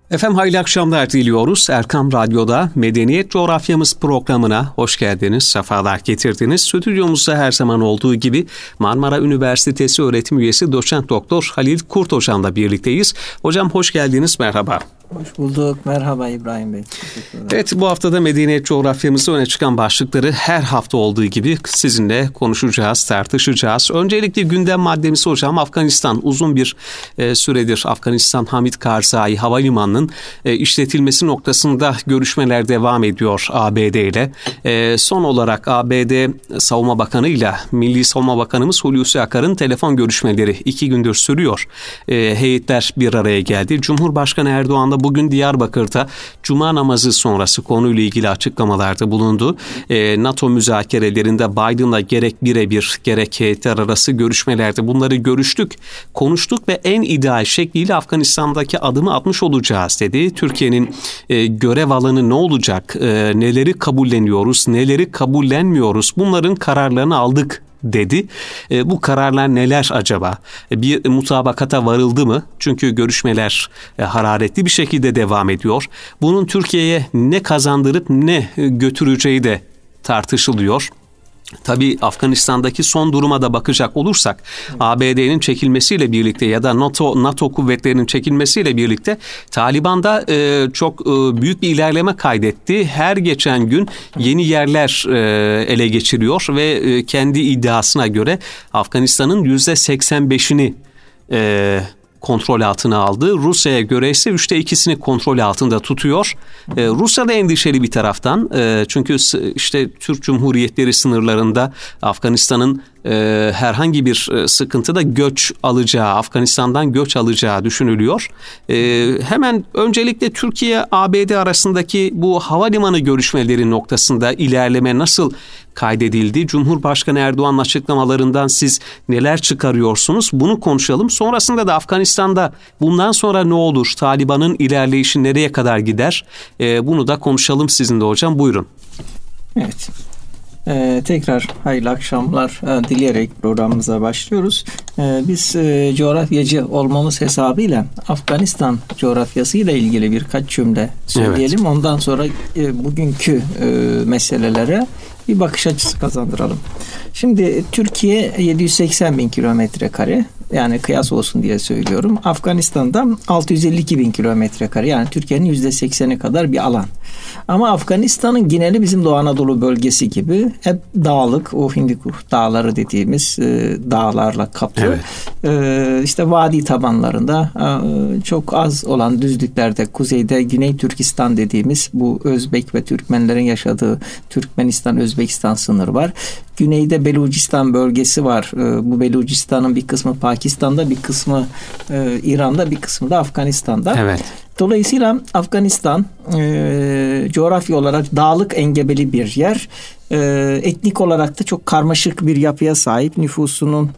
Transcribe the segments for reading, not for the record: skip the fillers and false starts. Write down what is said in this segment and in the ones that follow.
Efendim hayırlı akşamlar diliyoruz. Erkam Radyo'da Medeniyet Coğrafyamız programına hoş geldiniz, sefalar getirdiniz. Stüdyomuzda her zaman olduğu gibi Marmara Üniversitesi öğretim üyesi doçent doktor Halil Kurt hocamla birlikteyiz. Hocam hoş geldiniz, merhaba. Hoş bulduk. Merhaba İbrahim Bey. Evet, bu haftada medeniyet coğrafyamızda öne çıkan başlıkları her hafta olduğu gibi sizinle konuşacağız, tartışacağız. Öncelikle gündem maddemiz hocam Afganistan. Uzun bir süredir Afganistan Hamid Karzai Havalimanı'nın işletilmesi noktasında görüşmeler devam ediyor ABD ile. Son olarak ABD Savunma Bakanı ile Milli Savunma Bakanımız Hulusi Akar'ın telefon görüşmeleri 2 gündür sürüyor. Heyetler bir araya geldi. Cumhurbaşkanı Erdoğan da bugün Diyarbakır'da Cuma namazı sonrası konuyla ilgili açıklamalarda bulundu. NATO müzakerelerinde Biden'la gerek birebir gerek heyetler arası görüşmelerde bunları görüştük, konuştuk ve en ideal şekliyle Afganistan'daki adımı atmış olacağız dedi. Türkiye'nin görev alanı ne olacak? Neleri kabulleniyoruz, neleri kabullenmiyoruz? Bunların kararlarını aldık dedi. Bu kararlar neler acaba? Bir mutabakata varıldı mı? Çünkü görüşmeler hararetli bir şekilde devam ediyor. Bunun Türkiye'ye ne kazandırıp ne götüreceği de tartışılıyor. Tabii Afganistan'daki son duruma da bakacak olursak ABD'nin çekilmesiyle birlikte ya da NATO kuvvetlerinin çekilmesiyle birlikte Taliban'da çok büyük bir ilerleme kaydetti. Her geçen gün yeni yerler ele geçiriyor ve kendi iddiasına göre Afganistan'ın %85'ini kontrol altına aldı. Rusya'ya göre ise 2/3'ünü kontrol altında tutuyor. Rusya da endişeli bir taraftan. Çünkü işte Türk Cumhuriyetleri sınırlarında Afganistan'ın herhangi bir sıkıntıda Afganistan'dan göç alacağı düşünülüyor. Hemen öncelikle Türkiye-ABD arasındaki bu havalimanı görüşmeleri noktasında ilerleme nasıl kaydedildi? Cumhurbaşkanı Erdoğan'ın açıklamalarından siz neler çıkarıyorsunuz? Bunu konuşalım. Sonrasında da Afganistan'da bundan sonra ne olur? Taliban'ın ilerleyişi nereye kadar gider? Bunu da konuşalım sizinle hocam. Buyurun. Evet. Tekrar hayırlı akşamlar dileyerek programımıza başlıyoruz. Biz coğrafyacı olmamız hesabıyla Afganistan coğrafyasıyla ilgili birkaç cümle söyleyelim. Evet. Ondan sonra bugünkü meselelere bir bakış açısı kazandıralım. Şimdi Türkiye 780 bin kilometre kare, yani kıyas olsun diye söylüyorum. Afganistan'da 652 bin kilometre kare, yani Türkiye'nin %80'i kadar bir alan. Ama Afganistan'ın geneli bizim Doğu Anadolu bölgesi gibi hep dağlık, o Hindiku dağları dediğimiz dağlarla kaplı. Evet. İşte vadi tabanlarında çok az olan düzlüklerde, kuzeyde Güney Türkistan dediğimiz bu Özbek ve Türkmenlerin yaşadığı Türkmenistan-Özbekistan sınırı var. Güneyde Belucistan bölgesi var. Bu Belucistan'ın bir kısmı Pakistan'da, bir kısmı İran'da, bir kısmı da Afganistan'da. Evet. Dolayısıyla Afganistan coğrafya olarak dağlık, engebeli bir yer. Etnik olarak da çok karmaşık bir yapıya sahip. Nüfusunun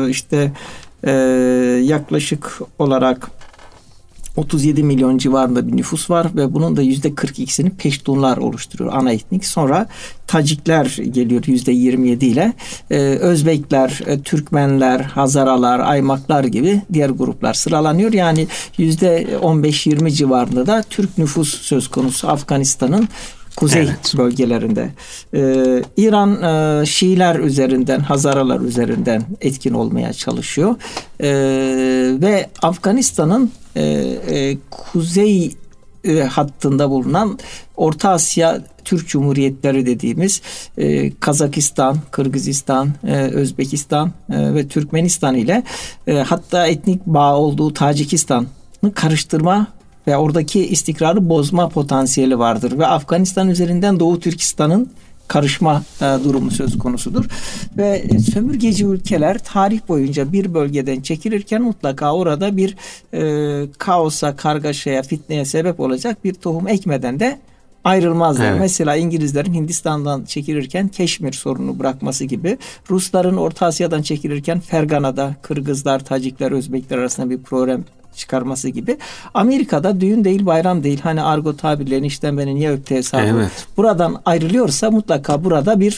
yaklaşık olarak 37 milyon civarında bir nüfus var ve bunun da %42'sini Peştunlar oluşturuyor, ana etnik. Sonra Tacikler geliyor %27 ile. Özbekler, Türkmenler, Hazaralar, Aymaklar gibi diğer gruplar sıralanıyor. Yani %15-20 civarında da Türk nüfus söz konusu Afganistan'ın kuzey bölgelerinde. İran Şiiler üzerinden, Hazaralar üzerinden etkin olmaya çalışıyor. Ve Afganistan'ın kuzey hattında bulunan Orta Asya Türk Cumhuriyetleri dediğimiz Kazakistan, Kırgızistan, Özbekistan ve Türkmenistan ile hatta etnik bağ olduğu Tacikistan'ı karıştırma ve oradaki istikrarı bozma potansiyeli vardır. Ve Afganistan üzerinden Doğu Türkistan'ın karışma durumu söz konusudur. Ve sömürgeci ülkeler tarih boyunca bir bölgeden çekilirken mutlaka orada bir kaosa, kargaşaya, fitneye sebep olacak bir tohum ekmeden de ayrılmazlar. Evet. Mesela İngilizlerin Hindistan'dan çekilirken Keşmir sorunu bırakması gibi, Rusların Orta Asya'dan çekilirken Fergana'da Kırgızlar, Tacikler, Özbekler arasında bir problem çıkarması gibi. Amerika'da düğün değil, bayram değil. Hani argo tabirlerini işten beni niye öptü hesabı. Evet. Buradan ayrılıyorsa mutlaka burada bir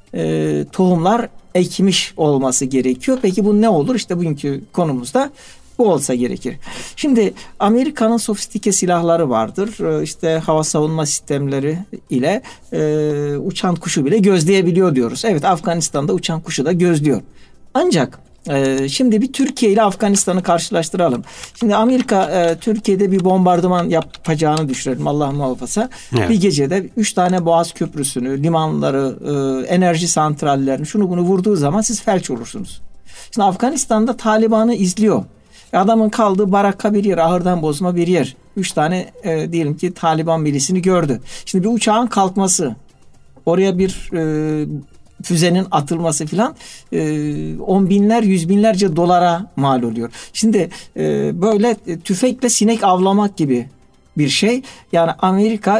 tohumlar ekmiş olması gerekiyor. Peki bu ne olur? İşte bugünkü konumuzda Bu olsa gerekir. Şimdi Amerika'nın sofistike silahları vardır. İşte hava savunma sistemleri ile uçan kuşu bile gözleyebiliyor diyoruz. Evet, Afganistan'da uçan kuşu da gözlüyor. Ancak şimdi bir Türkiye ile Afganistan'ı karşılaştıralım. Şimdi Amerika Türkiye'de bir bombardıman yapacağını düşünelim, Allah muhafaza. Evet. Bir gecede 3 tane Boğaz Köprüsü'nü, limanları, enerji santrallerini, şunu bunu vurduğu zaman siz felç olursunuz. Şimdi Afganistan'da Taliban'ı izliyor. Adamın kaldığı baraka bir yer, ahırdan bozma bir yer. 3 tane diyelim ki Taliban milisini gördü. Şimdi bir uçağın kalkması, oraya bir füzenin atılması filan 10 binler, 100 binlerce dolara mal oluyor. Şimdi böyle tüfekle sinek avlamak gibi bir şey. Yani Amerika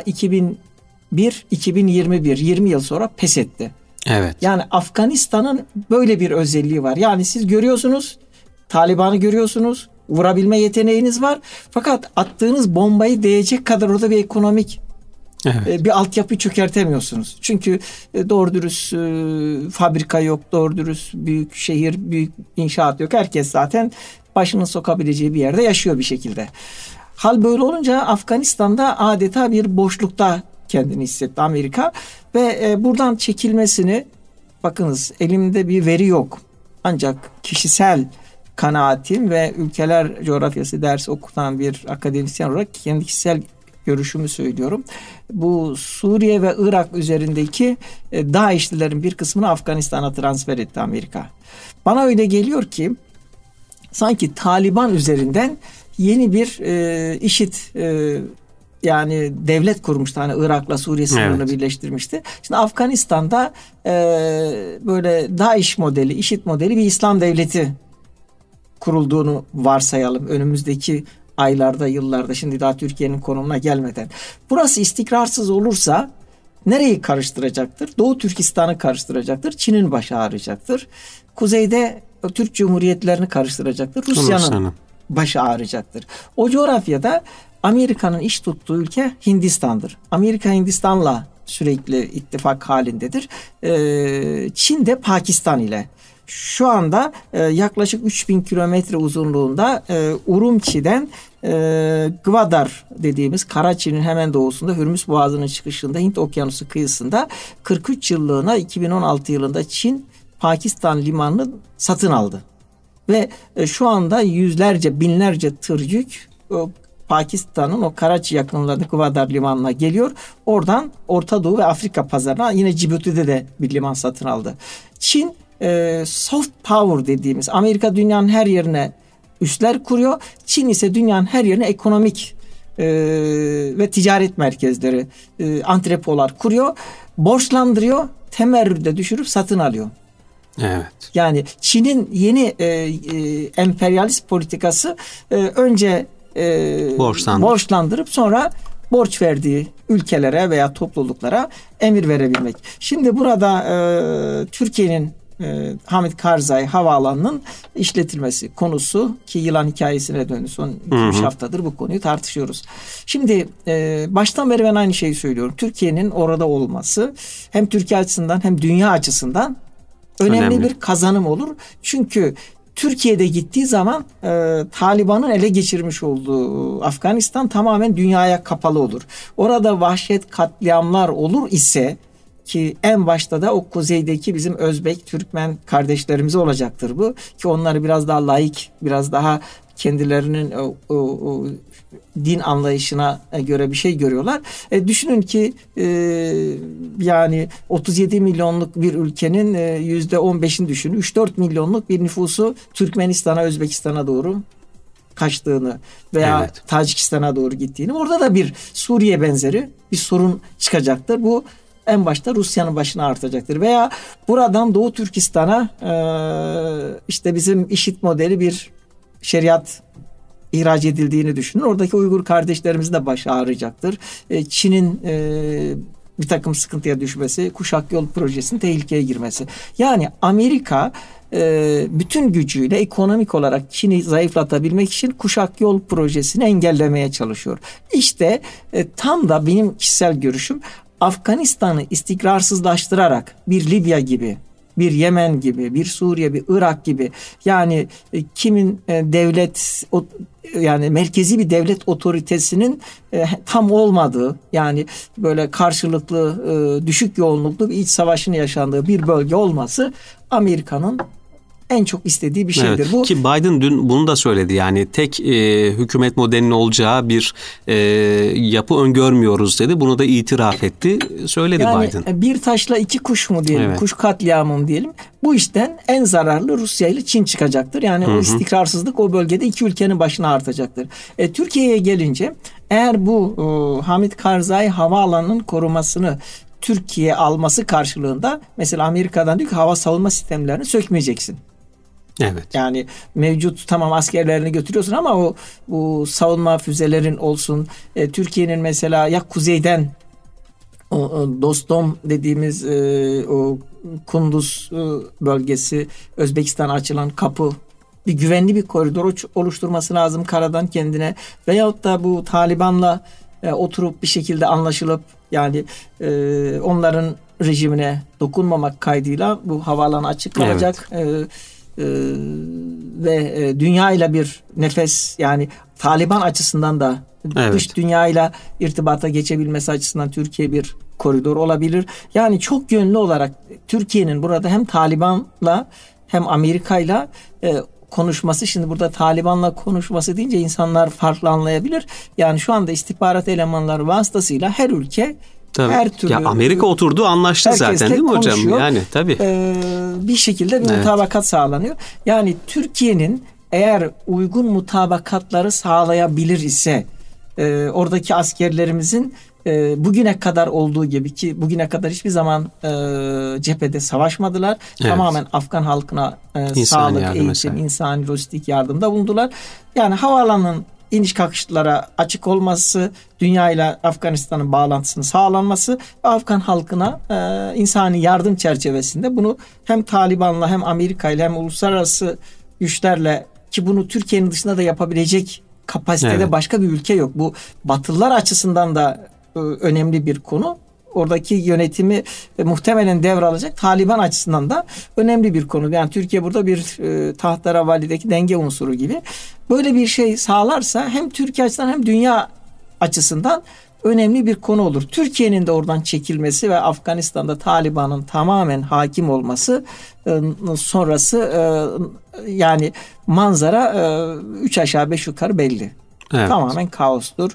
2021 20 yıl sonra pes etti. Evet. Yani Afganistan'ın böyle bir özelliği var. Yani siz görüyorsunuz, Taliban'ı görüyorsunuz, vurabilme yeteneğiniz var. Fakat attığınız bombayı değecek kadar orada bir ekonomik bir altyapı çökertemiyorsunuz. Çünkü doğru dürüst fabrika yok, doğru dürüst büyük şehir, büyük inşaat yok. Herkes zaten başını sokabileceği bir yerde yaşıyor bir şekilde. Hal böyle olunca Afganistan'da adeta bir boşlukta kendini hissetti Amerika ve buradan çekilmesini, bakınız elimde bir veri yok. Ancak kişisel kanaatim ve ülkeler coğrafyası dersi okutan bir akademisyen olarak kendi kişisel görüşümü söylüyorum. Bu Suriye ve Irak üzerindeki DAEŞ'lilerin bir kısmını Afganistan'a transfer etti Amerika. Bana öyle geliyor ki sanki Taliban üzerinden yeni bir IŞİD yani devlet kurmuştu. Hani Irak'la Suriye sınırını birleştirmişti. Şimdi Afganistan'da böyle DAEŞ modeli, IŞİD modeli bir İslam devleti kurulduğunu varsayalım. Önümüzdeki aylarda, yıllarda, şimdi daha Türkiye'nin konumuna gelmeden. Burası istikrarsız olursa nereyi karıştıracaktır? Doğu Türkistan'ı karıştıracaktır. Çin'in başı ağrıyacaktır. Kuzeyde Türk Cumhuriyetlerini karıştıracaktır. Rusya'nın başı ağrıyacaktır. O coğrafyada Amerika'nın iş tuttuğu ülke Hindistan'dır. Amerika Hindistan'la sürekli ittifak halindedir. Çin de Pakistan ile. Şu anda yaklaşık 3000 kilometre uzunluğunda Urumçi'den Gwadar dediğimiz Karachi'nin hemen doğusunda, Hürmüz Boğazı'nın çıkışında, Hint Okyanusu kıyısında 43 yıllığına 2016 yılında Çin Pakistan limanını satın aldı. Ve şu anda yüzlerce, binlerce tır yük Pakistan'ın o Karachi yakınlarında Gwadar limanına geliyor. Oradan Orta Doğu ve Afrika pazarına, yine Cibuti'de de bir liman satın aldı. Çin soft power dediğimiz, Amerika dünyanın her yerine üsler kuruyor. Çin ise dünyanın her yerine ekonomik ve ticaret merkezleri, antrepolar kuruyor. Borçlandırıyor, temerrüde düşürüp satın alıyor. Evet. Yani Çin'in yeni emperyalist politikası önce borçlandırıp sonra borç verdiği ülkelere veya topluluklara emir verebilmek. Şimdi burada Türkiye'nin Hamid Karzai havaalanının işletilmesi konusu, ki yılan hikayesine döndü. Son 2-3 haftadır bu konuyu tartışıyoruz. Şimdi baştan beri ben aynı şeyi söylüyorum. Türkiye'nin orada olması hem Türkiye açısından hem dünya açısından önemli bir kazanım olur. Çünkü Türkiye'de gittiği zaman Taliban'ın ele geçirmiş olduğu Afganistan tamamen dünyaya kapalı olur. Orada vahşet, katliamlar olur ise, ki en başta da o kuzeydeki bizim Özbek, Türkmen kardeşlerimiz olacaktır bu. Ki onları biraz daha laik, biraz daha kendilerinin o din anlayışına göre bir şey görüyorlar. Düşünün ki yani 37 milyonluk bir ülkenin %15'ini düşünün. 3-4 milyonluk bir nüfusu Türkmenistan'a, Özbekistan'a doğru kaçtığını veya Tacikistan'a doğru gittiğini, orada da bir Suriye benzeri bir sorun çıkacaktır. Bu en başta Rusya'nın başına artacaktır. Veya buradan Doğu Türkistan'a işte bizim IŞİD modeli bir şeriat ihraç edildiğini düşünün. Oradaki Uygur kardeşlerimiz de baş ağrıyacaktır. Çin'in bir takım sıkıntıya düşmesi, Kuşak Yol projesinin tehlikeye girmesi. Yani Amerika bütün gücüyle ekonomik olarak Çin'i zayıflatabilmek için Kuşak Yol projesini engellemeye çalışıyor. İşte tam da benim kişisel görüşüm, Afganistan'ı istikrarsızlaştırarak bir Libya gibi bir Yemen gibi, bir Suriye, bir Irak gibi, yani kimin yani merkezi bir devlet otoritesinin tam olmadığı, yani böyle karşılıklı düşük yoğunluklu bir iç savaşın yaşandığı bir bölge olması Amerika'nın en çok istediği bir şeydir. Evet. Bu Ki Biden dün bunu da söyledi, yani tek hükümet modelinin olacağı bir yapı öngörmüyoruz dedi. Bunu da itiraf etti. Söyledi yani Biden. Bir taşla iki kuş mu diyelim, Evet. kuş katliamı mı diyelim. Bu işten en zararlı Rusya ile Çin çıkacaktır. Yani o istikrarsızlık o bölgede iki ülkenin başına artacaktır. Türkiye'ye gelince, eğer bu Hamid Karzai havaalanının korumasını Türkiye alması karşılığında, mesela Amerika'dan diyor ki hava savunma sistemlerini sökmeyeceksin. Evet. Yani mevcut tamam askerlerini götürüyorsun ama bu savunma füzelerin olsun. Türkiye'nin mesela ya kuzeyden o Dostom dediğimiz o Kunduz bölgesi, Özbekistan açılan kapı, bir güvenli bir koridor oluşturması lazım karadan kendine, veyahut da bu Taliban'la oturup bir şekilde anlaşılıp, yani onların rejimine dokunmamak kaydıyla bu havaalanı açık kalacak. Evet. Ve dünya ile bir nefes, yani Taliban açısından da dış dünya ile irtibata geçebilmesi açısından Türkiye bir koridor olabilir. Yani çok yönlü olarak Türkiye'nin burada hem Taliban'la hem Amerika'yla konuşması, şimdi burada Taliban'la konuşması deyince insanlar farklı anlayabilir. Yani şu anda istihbarat elemanları vasıtasıyla her ülke, tabii. Her türlü, ya Amerika oturdu, anlaştı zaten değil mi hocam? Yani tabii. Bir şekilde bir mutabakat sağlanıyor. Yani Türkiye'nin eğer uygun mutabakatları sağlayabilir ise oradaki askerlerimizin bugüne kadar olduğu gibi, ki bugüne kadar hiçbir zaman cephede savaşmadılar. Evet. Tamamen Afgan halkına sağlık, eğitim, insani, lojistik yardımda bulundular. Yani havaalanının iniş kalkışlara açık olması, dünya ile Afganistan'ın bağlantısının sağlanması ve Afgan halkına insani yardım çerçevesinde bunu hem Taliban'la hem Amerika ile hem uluslararası güçlerle, ki bunu Türkiye'nin dışında da yapabilecek kapasitede başka bir ülke yok. Bu Batılılar açısından da önemli bir konu. Oradaki yönetimi muhtemelen devralacak Taliban açısından da önemli bir konu. Yani Türkiye burada bir taht-ı-revalideki denge unsuru gibi. Böyle bir şey sağlarsa hem Türkiye açısından hem dünya açısından önemli bir konu olur. Türkiye'nin de oradan çekilmesi ve Afganistan'da Taliban'ın tamamen hakim olması sonrası yani manzara 3 aşağı 5 yukarı belli. Evet. Tamamen kaostur.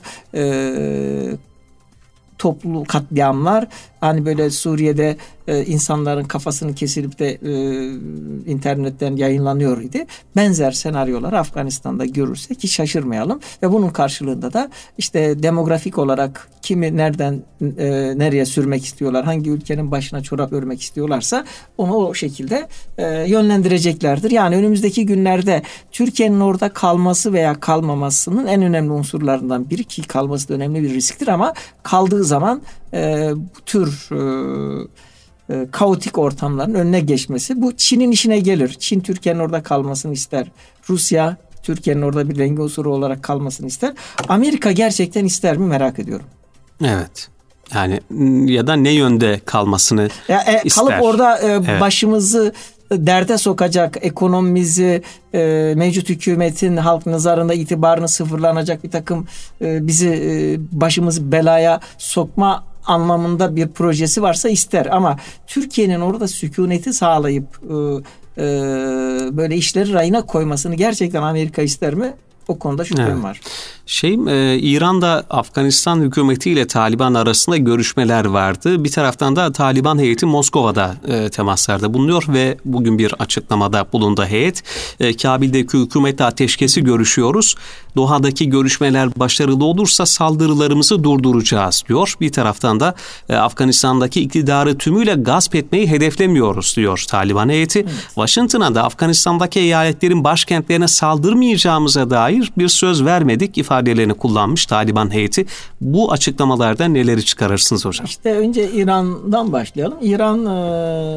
Toplu katliamlar, hani böyle Suriye'de insanların kafasını kesilip de internetten yayınlanıyor idi. Benzer senaryolar Afganistan'da görürsek hiç şaşırmayalım ve bunun karşılığında da işte demografik olarak kimi nereden nereye sürmek istiyorlar, hangi ülkenin başına çorap örmek istiyorlarsa onu o şekilde yönlendireceklerdir. Yani önümüzdeki günlerde Türkiye'nin orada kalması veya kalmamasının en önemli unsurlarından biri, ki kalması da önemli bir risktir, ama kaldığı zaman bu tür kaotik ortamların önüne geçmesi, bu Çin'in işine gelir. Çin Türkiye'nin orada kalmasını ister. Rusya Türkiye'nin orada bir denge unsuru olarak kalmasını ister. Amerika gerçekten ister mi merak ediyorum. Evet. Yani ya da ne yönde kalmasını ister. Kalıp orada başımızı derde sokacak, ekonomimizi, mevcut hükümetin halk nazarında itibarını sıfırlanacak bir takım bizi başımızı belaya sokma anlamında bir projesi varsa ister. Ama Türkiye'nin orada sükuneti sağlayıp böyle işleri rayına koymasını gerçekten Amerika ister mi? O konuda şüphem var. İran'da Afganistan hükümetiyle Taliban arasında görüşmeler vardı. Bir taraftan da Taliban heyeti Moskova'da temaslarda bulunuyor ve bugün bir açıklamada bulundu heyet. Kabil'deki hükümetle ateşkesi görüşüyoruz. Doha'daki görüşmeler başarılı olursa saldırılarımızı durduracağız diyor. Bir taraftan da Afganistan'daki iktidarı tümüyle gasp etmeyi hedeflemiyoruz diyor Taliban heyeti. Evet. Washington'a da Afganistan'daki eyaletlerin başkentlerine saldırmayacağımıza dair bir söz vermedik ifadelerini kullanmış Taliban heyeti. Bu açıklamalarda neleri çıkarırsınız hocam? İşte önce İran'dan başlayalım. İran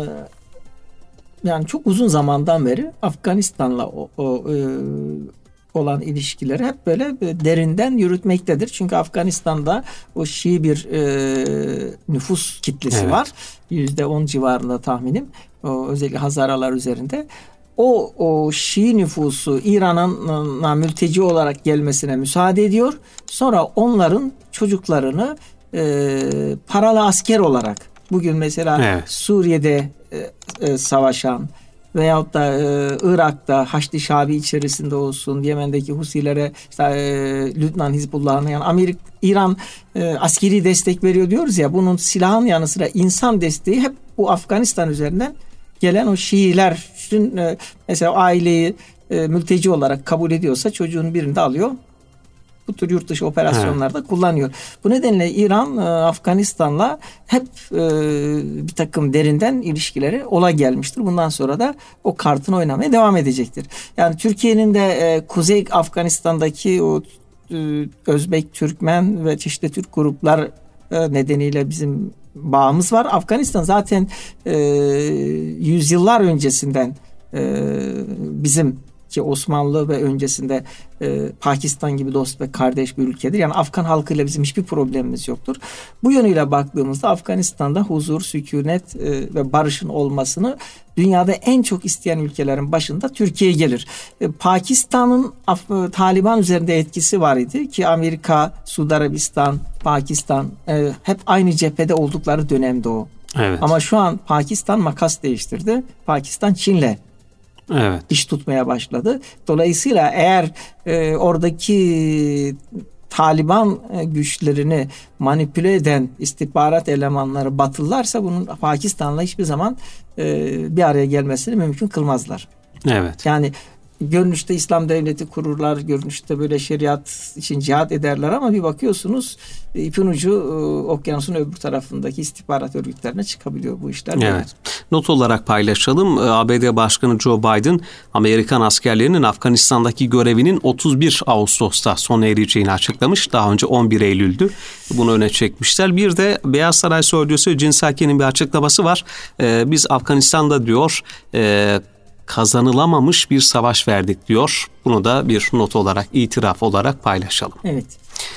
yani çok uzun zamandan beri Afganistan'la olan ilişkileri hep böyle derinden yürütmektedir. Çünkü Afganistan'da o Şii bir nüfus kitlesi var. %10 civarında tahminim. Özellikle Hazaralar üzerinde. O Şii nüfusu İran'a mülteci olarak gelmesine müsaade ediyor. Sonra onların çocuklarını paralı asker olarak, bugün mesela Suriye'de savaşan veyahut da Irak'ta Haçlı Şabi içerisinde olsun, Yemen'deki Husilere, işte, Lübnan Hizbullah'ına, yani İran askeri destek veriyor diyoruz ya, bunun silahın yanı sıra insan desteği hep bu Afganistan üzerinden gelen o Şiiler mesela aileyi mülteci olarak kabul ediyorsa çocuğun birini de alıyor. Bu tür yurt dışı operasyonlarda kullanıyor. Bu nedenle İran Afganistan'la hep bir takım derinden ilişkileri ola gelmiştir. Bundan sonra da o kartını oynamaya devam edecektir. Yani Türkiye'nin de Kuzey Afganistan'daki o Özbek, Türkmen ve çeşitli Türk gruplar nedeniyle bizim bağımız var. Afganistan zaten yüzyıllar öncesinden bizim ki Osmanlı ve öncesinde Pakistan gibi dost ve kardeş bir ülkedir. Yani Afgan halkıyla bizim hiçbir problemimiz yoktur. Bu yönüyle baktığımızda Afganistan'da huzur, sükunet ve barışın olmasını dünyada en çok isteyen ülkelerin başında Türkiye gelir. Pakistan'ın Taliban üzerinde etkisi var idi ki Amerika, Suudi Arabistan, Pakistan hep aynı cephede oldukları dönemde o. Evet. Ama şu an Pakistan makas değiştirdi. Pakistan Çin'le iş tutmaya başladı. Dolayısıyla eğer oradaki Taliban güçlerini manipüle eden istihbarat elemanları Batılılarsa bunun Pakistan'la hiçbir zaman bir araya gelmesini mümkün kılmazlar. Evet. Yani görünüşte İslam devleti kururlar, görünüşte böyle şeriat için cihat ederler ama bir bakıyorsunuz ipin ucu okyanusun öbür tarafındaki istihbarat örgütlerine çıkabiliyor bu işler. Evet. Not olarak paylaşalım. ABD Başkanı Joe Biden, Amerikan askerlerinin Afganistan'daki görevinin 31 Ağustos'ta sona ereceğini açıklamış. Daha önce 11 Eylül'dü. Bunu öne çekmişler. Bir de Beyaz Saray Sözcüsü Jen Psaki'nin bir açıklaması var. Biz Afganistan'da diyor kazanılamamış bir savaş verdik diyor. Bunu da bir not olarak, itiraf olarak paylaşalım. Evet.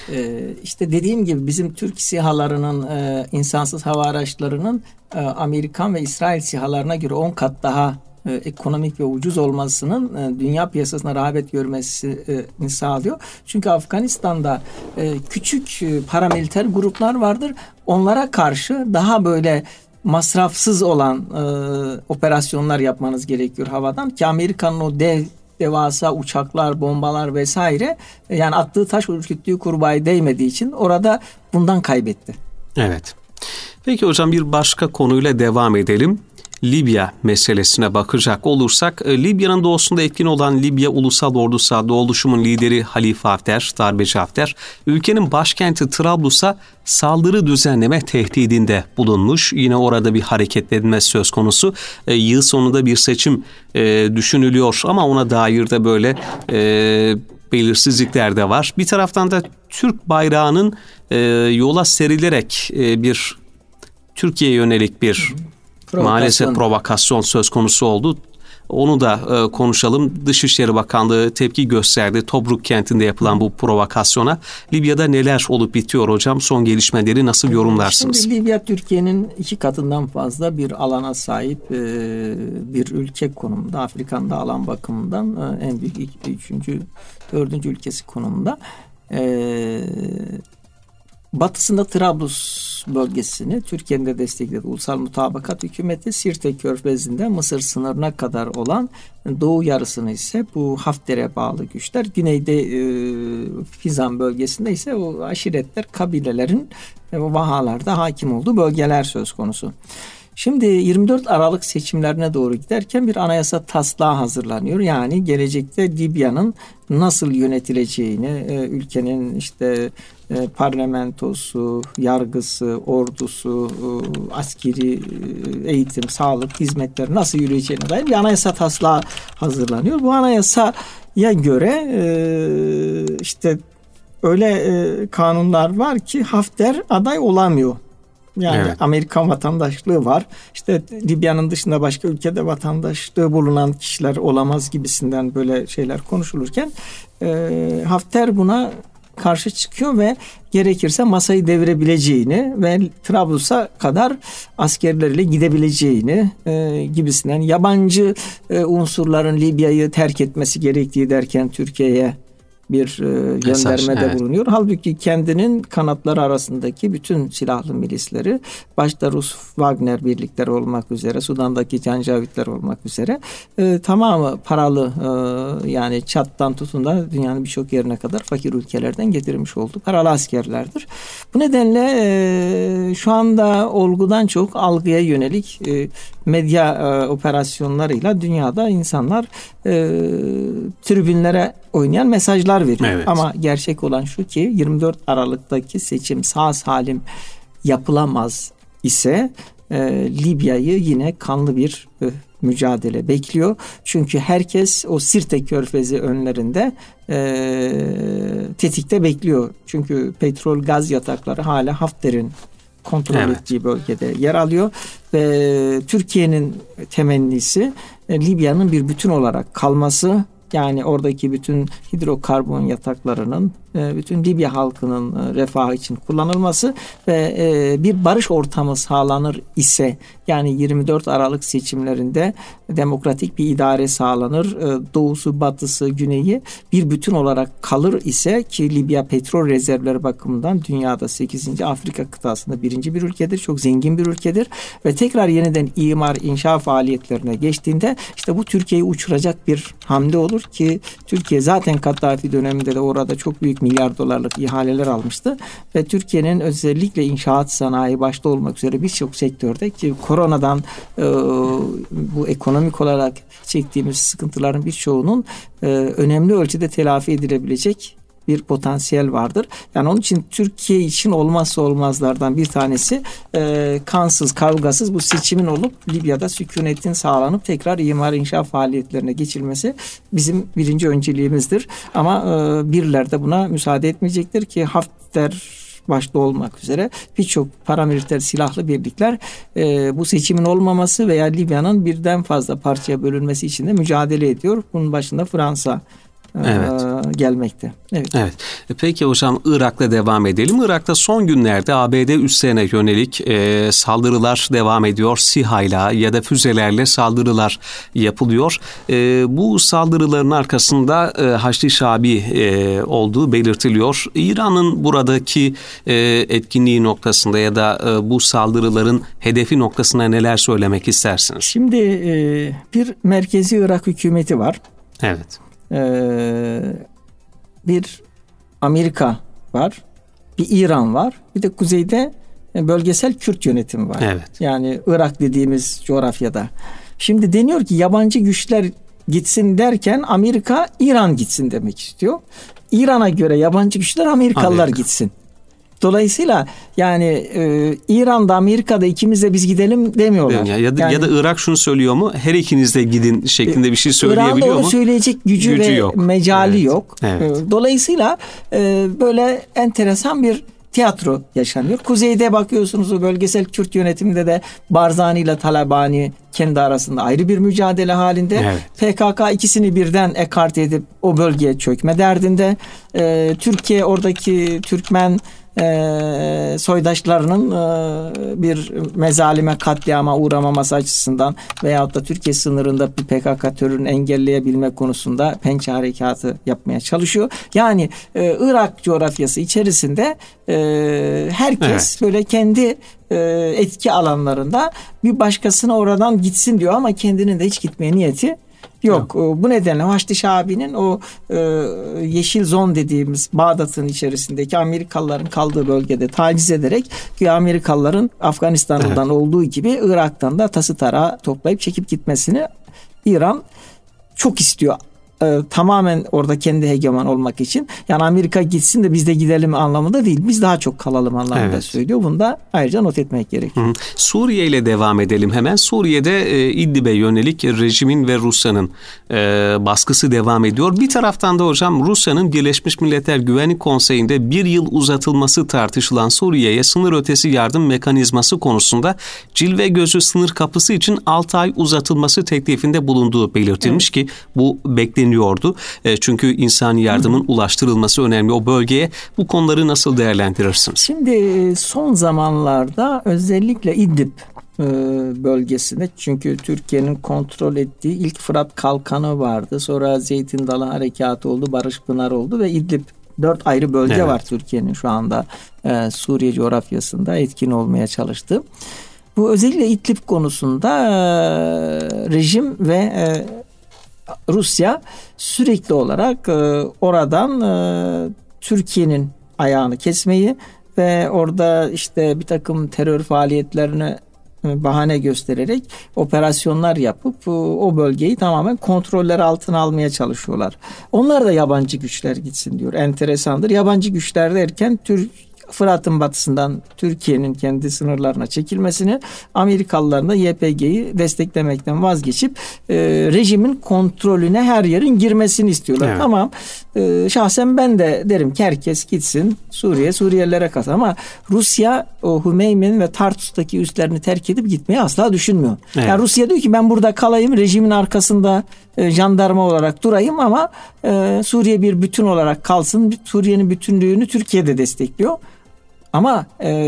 İşte dediğim gibi bizim Türk SİHA'larının, insansız hava araçlarının Amerikan ve İsrail SİHA'larına göre 10 kat daha ekonomik ve ucuz olmasının dünya piyasasına rağbet görmesini sağlıyor. Çünkü Afganistan'da küçük paramiliter gruplar vardır. Onlara karşı daha böyle masrafsız olan operasyonlar yapmanız gerekiyor havadan ki Amerika'nın o devasa uçaklar, bombalar vesaire yani attığı taş ürküttüğü kurbağaya değmediği için orada bundan kaybetti. Evet. Peki hocam bir başka konuyla devam edelim. Libya meselesine bakacak olursak Libya'nın doğusunda etkin olan Libya Ulusal Ordusu adlı oluşumun lideri Halife Hafter, darbeci Hafter, ülkenin başkenti Trablus'a saldırı düzenleme tehdidinde bulunmuş. Yine orada bir hareketlenme söz konusu. Yıl sonunda bir seçim düşünülüyor ama ona dair de böyle belirsizlikler de var. Bir taraftan da Türk bayrağının yola serilerek bir Türkiye'ye yönelik bir maalesef provokasyon söz konusu oldu. Onu da konuşalım. Dışişleri Bakanlığı tepki gösterdi. Tobruk kentinde yapılan bu provokasyona. Libya'da neler olup bitiyor hocam? Son gelişmeleri nasıl yorumlarsınız? Şimdi Libya Türkiye'nin 2 katından fazla bir alana sahip bir ülke konumunda. Afrika'nın da alan bakımından en büyük 3. 4. ülkesi konumunda. Batısında Trablus bölgesini Türkiye'nin de desteklediği Ulusal Mutabakat Hükümeti, Sirte Körfezi'nde Mısır sınırına kadar olan doğu yarısını ise bu Hafter'e bağlı güçler, güneyde Fizan bölgesinde ise o aşiretler, kabilelerin vahalarda hakim olduğu bölgeler söz konusu. Şimdi 24 Aralık seçimlerine doğru giderken bir anayasa taslağı hazırlanıyor. Yani gelecekte Libya'nın nasıl yönetileceğini, ülkenin işte parlamentosu, yargısı, ordusu, askeri eğitim, sağlık hizmetleri nasıl yürüyeceğine dair bir anayasa taslağı hazırlanıyor. Bu anayasaya göre işte öyle kanunlar var ki Hafter aday olamıyor. Yani evet. Amerikan vatandaşlığı var. İşte Libya'nın dışında başka ülkede vatandaşlığı bulunan kişiler olamaz gibisinden böyle şeyler konuşulurken Hafter buna karşı çıkıyor ve gerekirse masayı devirebileceğini ve Trablus'a kadar askerleriyle gidebileceğini gibisinden yabancı unsurların Libya'yı terk etmesi gerektiği derken Türkiye'ye bir göndermede bulunuyor. Halbuki kendinin kanatları arasındaki bütün silahlı milisleri, başta Rus Wagner birlikleri olmak üzere, Sudan'daki Cancavitler olmak üzere tamamı paralı, yani Çat'tan tutun da dünyanın birçok yerine kadar fakir ülkelerden getirmiş olduğu paralı askerlerdir. Bu nedenle şu anda olgudan çok algıya yönelik medya operasyonlarıyla dünyada insanlar tribünlere oynayan mesajlar veriyor. Evet. Ama gerçek olan şu ki 24 Aralık'taki seçim sağ salim yapılamaz ise Libya'yı yine kanlı bir mücadele bekliyor. Çünkü herkes o Sirte Körfezi önlerinde tetikte bekliyor. Çünkü petrol gaz yatakları hala Hafter'in kontrol ettiği bölgede yer alıyor ve Türkiye'nin temennisi Libya'nın bir bütün olarak kalması, yani oradaki bütün hidrokarbon yataklarının bütün Libya halkının refahı için kullanılması ve bir barış ortamı sağlanır ise, yani 24 Aralık seçimlerinde demokratik bir idare sağlanır, doğusu, batısı, güneyi bir bütün olarak kalır ise, ki Libya petrol rezervleri bakımından dünyada 8. Afrika kıtasında 1. bir ülkedir, çok zengin bir ülkedir ve tekrar yeniden imar, inşa faaliyetlerine geçtiğinde işte bu Türkiye'yi uçuracak bir hamle olur ki Türkiye zaten Kaddafi döneminde de orada çok büyük milyar dolarlık ihaleler almıştı ve Türkiye'nin özellikle inşaat sanayi başta olmak üzere birçok sektörde, ki koronadan bu ekonomik olarak çektiğimiz sıkıntıların birçoğunun önemli ölçüde telafi edilebilecek bir potansiyel vardır. Yani onun için Türkiye için olmazsa olmazlardan bir tanesi kansız, kavgasız bu seçimin olup Libya'da sükunetin sağlanıp tekrar imar inşa faaliyetlerine geçilmesi bizim birinci önceliğimizdir. Ama birileri de buna müsaade etmeyecektir ki Hafter başta olmak üzere birçok paramiliter silahlı birlikler bu seçimin olmaması veya Libya'nın birden fazla parçaya bölünmesi için de mücadele ediyor. Bunun başında Fransa gelmekte. Evet. Peki hocam, Irak'ta devam edelim. Irak'ta son günlerde ABD üslerine yönelik saldırılar devam ediyor. SİHA'yla ya da füzelerle saldırılar yapılıyor. Bu saldırıların arkasında Haçlı Şabi olduğu belirtiliyor. İran'ın buradaki etkinliği noktasında ya da bu saldırıların hedefi noktasında neler söylemek istersiniz? Şimdi bir merkezi Irak hükümeti var. Evet. Bir Amerika var, bir İran var, bir de kuzeyde bölgesel Kürt yönetimi var. Evet. Yani Irak dediğimiz coğrafyada. Şimdi deniyor ki yabancı güçler gitsin derken Amerika İran gitsin demek istiyor. İran'a göre yabancı güçler Amerikalılar gitsin. Dolayısıyla yani İran'da, Amerika'da ikimiz de biz gidelim demiyorlar. Ya da Irak şunu söylüyor mu? Her ikiniz de gidin şeklinde bir şey söyleyebiliyor mu? İran'da onu söyleyecek gücü ve yok. mecali yok. Evet. Dolayısıyla böyle enteresan bir tiyatro yaşanıyor. Kuzeyde bakıyorsunuz o bölgesel Kürt yönetiminde de Barzani ile Talabani kendi arasında ayrı bir mücadele halinde. Evet. PKK ikisini birden ekart edip o bölgeye çökme derdinde. Türkiye oradaki Türkmen soydaşlarının bir mezalime, katliama uğramaması açısından veyahut da Türkiye sınırında bir PKK terörünü engelleyebilme konusunda pençe harekatı yapmaya çalışıyor. Yani Irak coğrafyası içerisinde herkes böyle kendi etki alanlarında bir başkasına oradan gitsin diyor ama kendinin de hiç gitmeye niyeti yok. Bu nedenle Haçlı Şabi'nin o yeşil zon dediğimiz Bağdat'ın içerisindeki Amerikalıların kaldığı bölgede taciz ederek ki Amerikalıların Afganistan'dan olduğu gibi Irak'tan da tası tarağı toplayıp çekip gitmesini İran çok istiyor. tamamen orada kendi hegeman olmak için, yani Amerika gitsin de biz de gidelim anlamında değil. Biz daha çok kalalım anlamında söylüyor. Bunu da ayrıca not etmek gerekiyor. Suriye ile devam edelim hemen. Suriye'de İdlib'e yönelik rejimin ve Rusya'nın baskısı devam ediyor. Bir taraftan da hocam Rusya'nın Birleşmiş Milletler Güvenlik Konseyi'nde bir yıl uzatılması tartışılan Suriye'ye sınır ötesi yardım mekanizması konusunda cilve gözü sınır kapısı için 6 ay uzatılması teklifinde bulunduğu belirtilmiş ki bu bekleniyordu. Çünkü insani yardımın ulaştırılması önemli o bölgeye. Bu konuları nasıl değerlendirirsiniz? Şimdi son zamanlarda özellikle İdlib bölgesinde, çünkü Türkiye'nin kontrol ettiği ilk Fırat Kalkanı vardı. Sonra Zeytin Dalı Harekatı oldu, Barış Pınarı oldu ve İdlib 4 ayrı bölge var Türkiye'nin şu anda Suriye coğrafyasında etkin olmaya çalıştı. Bu özellikle İdlib konusunda rejim ve Rusya sürekli olarak oradan Türkiye'nin ayağını kesmeyi ve orada işte bir takım terör faaliyetlerine bahane göstererek operasyonlar yapıp o bölgeyi tamamen kontrolleri altına almaya çalışıyorlar. Onlar da yabancı güçler gitsin diyor. Enteresandır. Yabancı güçler derken Fırat'ın batısından Türkiye'nin kendi sınırlarına çekilmesini, Amerikalıların da YPG'yi desteklemekten vazgeçip rejimin kontrolüne her yerin girmesini istiyorlar. Evet. Tamam. Şahsen ben de derim ki herkes gitsin Suriyelilere kalsın. Ama Rusya o Hümeymin ve Tartus'taki üslerini terk edip gitmeyi asla düşünmüyor. Evet. Yani Rusya diyor ki ben burada kalayım, rejimin arkasında jandarma olarak durayım ama Suriye bir bütün olarak kalsın. Suriye'nin bütünlüğünü Türkiye de destekliyor. Ama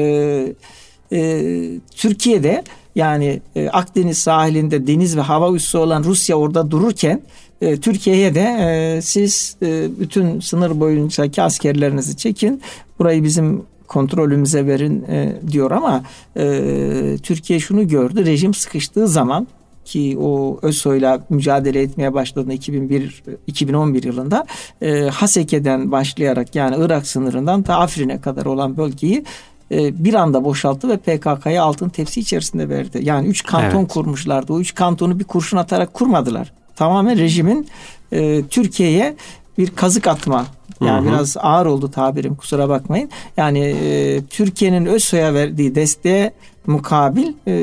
Türkiye'de yani Akdeniz sahilinde deniz ve hava üssü olan Rusya orada dururken Türkiye'ye de siz bütün sınır boyuncaki askerlerinizi çekin, burayı bizim kontrolümüze verin diyor ama Türkiye şunu gördü, rejim sıkıştığı zaman ki o ÖSO'yla mücadele etmeye başladığında 2011 yılında Haseke'den başlayarak yani Irak sınırından ta Afrin'e kadar olan bölgeyi bir anda boşalttı ve PKK'ya altın tepsi içerisinde verdi. Yani 3 kanton kurmuşlardı. O 3 kantonu bir kurşun atarak kurmadılar. Tamamen rejimin Türkiye'ye bir kazık atma. Yani biraz ağır oldu tabirim, kusura bakmayın. Yani Türkiye'nin ÖSO'ya verdiği desteğe mukabil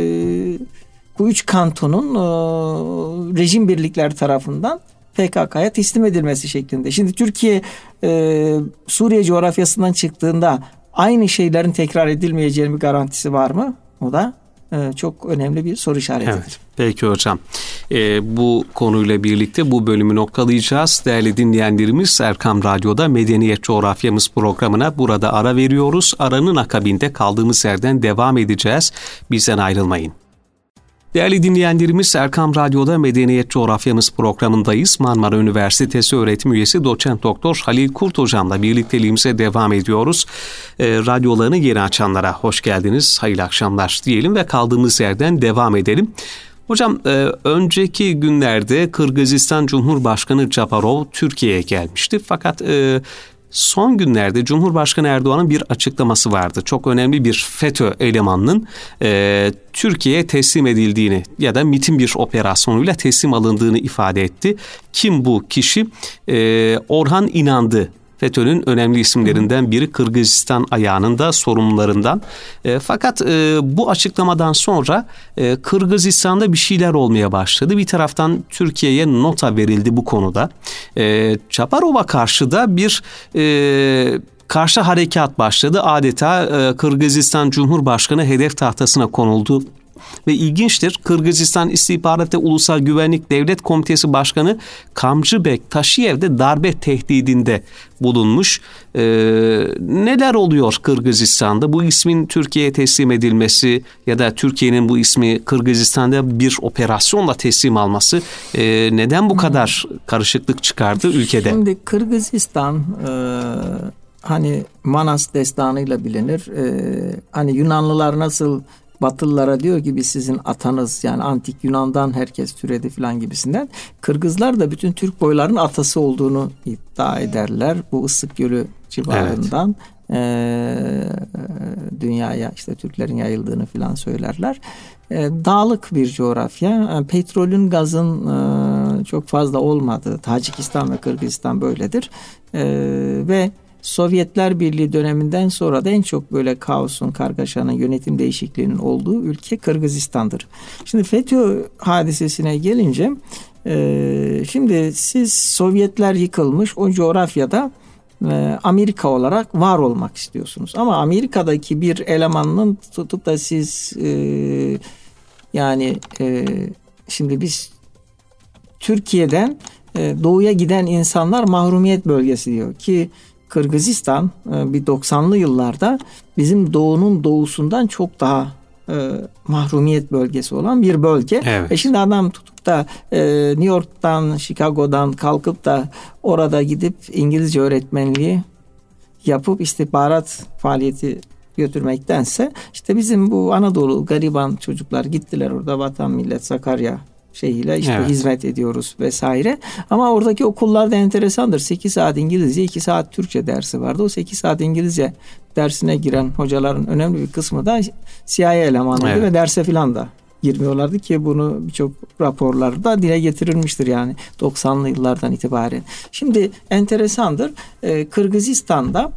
bu 3 kantonun rejim birlikler tarafından PKK'ya teslim edilmesi şeklinde. Şimdi Türkiye Suriye coğrafyasından çıktığında aynı şeylerin tekrar edilmeyeceğinin bir garantisi var mı? O da çok önemli bir soru işaretidir. Evet. Peki hocam. Bu konuyla birlikte bu bölümü noktalayacağız. Değerli dinleyenlerimiz, Erkam Radyo'da Medeniyet Coğrafyamız programına burada ara veriyoruz. Aranın akabinde kaldığımız yerden devam edeceğiz. Bizden ayrılmayın. Değerli dinleyenlerimiz, Erkam Radyo'da Medeniyet Coğrafyamız programındayız. Marmara Üniversitesi öğretim üyesi Doçent Doktor Halil Kurt hocamla birlikteliğimize devam ediyoruz. Radyolarını yeni açanlara hoş geldiniz, hayırlı akşamlar diyelim ve kaldığımız yerden devam edelim. Hocam önceki günlerde Kırgızistan Cumhurbaşkanı Japarov Türkiye'ye gelmişti. Fakat son günlerde Cumhurbaşkanı Erdoğan'ın bir açıklaması vardı. Çok önemli bir FETÖ elemanının Türkiye'ye teslim edildiğini ya da MİT'in bir operasyonuyla teslim alındığını ifade etti. Kim bu kişi? Orhan İnandı. FETÖ'nün önemli isimlerinden biri, Kırgızistan ayağının da sorumlularından. Fakat bu açıklamadan sonra Kırgızistan'da bir şeyler olmaya başladı. Bir taraftan Türkiye'ye nota verildi bu konuda. Japarov'a karşı da bir karşı harekat başladı. Adeta Kırgızistan Cumhurbaşkanı hedef tahtasına konuldu. Ve ilginçtir, Kırgızistan İstihbarat ve Ulusal Güvenlik Devlet Komitesi Başkanı Kamcıbek Taşiyev de darbe tehdidinde bulunmuş. Neler oluyor Kırgızistan'da? Bu ismin Türkiye'ye teslim edilmesi ya da Türkiye'nin bu ismi Kırgızistan'da bir operasyonla teslim alması neden bu kadar karışıklık çıkardı ülkede? Şimdi Kırgızistan hani Manas destanıyla bilinir. Hani Yunanlılar nasıl Batılılara diyor ki biz sizin atanız, yani antik Yunan'dan herkes türedi falan gibisinden. Kırgızlar da bütün Türk boylarının atası olduğunu iddia ederler. Bu Issık Gölü civarından dünyaya işte Türklerin yayıldığını falan söylerler. Dağlık bir coğrafya. Petrolün, gazın çok fazla olmadığı, Tacikistan ve Kırgızistan böyledir. Ve Sovyetler Birliği döneminden sonra da en çok böyle kaosun, kargaşanın, yönetim değişikliğinin olduğu ülke Kırgızistan'dır. Şimdi FETÖ hadisesine gelince, şimdi siz Sovyetler yıkılmış o coğrafyada Amerika olarak var olmak istiyorsunuz. Ama Amerika'daki bir elemanın tutup da siz şimdi biz Türkiye'den doğuya giden insanlar mahrumiyet bölgesi diyor ki Kırgızistan bir 90'lı yıllarda bizim doğunun doğusundan çok daha mahrumiyet bölgesi olan bir bölge. Evet. Şimdi adam tutup da New York'tan, Chicago'dan kalkıp da orada gidip İngilizce öğretmenliği yapıp istihbarat faaliyeti götürmektense işte bizim bu Anadolu gariban çocuklar gittiler orada vatan millet Sakarya şeyiyle hizmet ediyoruz vesaire. Ama oradaki okullarda enteresandır. 8 saat İngilizce, 2 saat Türkçe dersi vardı. O 8 saat İngilizce dersine giren hocaların önemli bir kısmı da CIA elemanıydı ve derse filan da girmiyorlardı ki bunu birçok raporlarda dile getirilmiştir yani 90'lı yıllardan itibaren. Şimdi enteresandır. Kırgızistan'da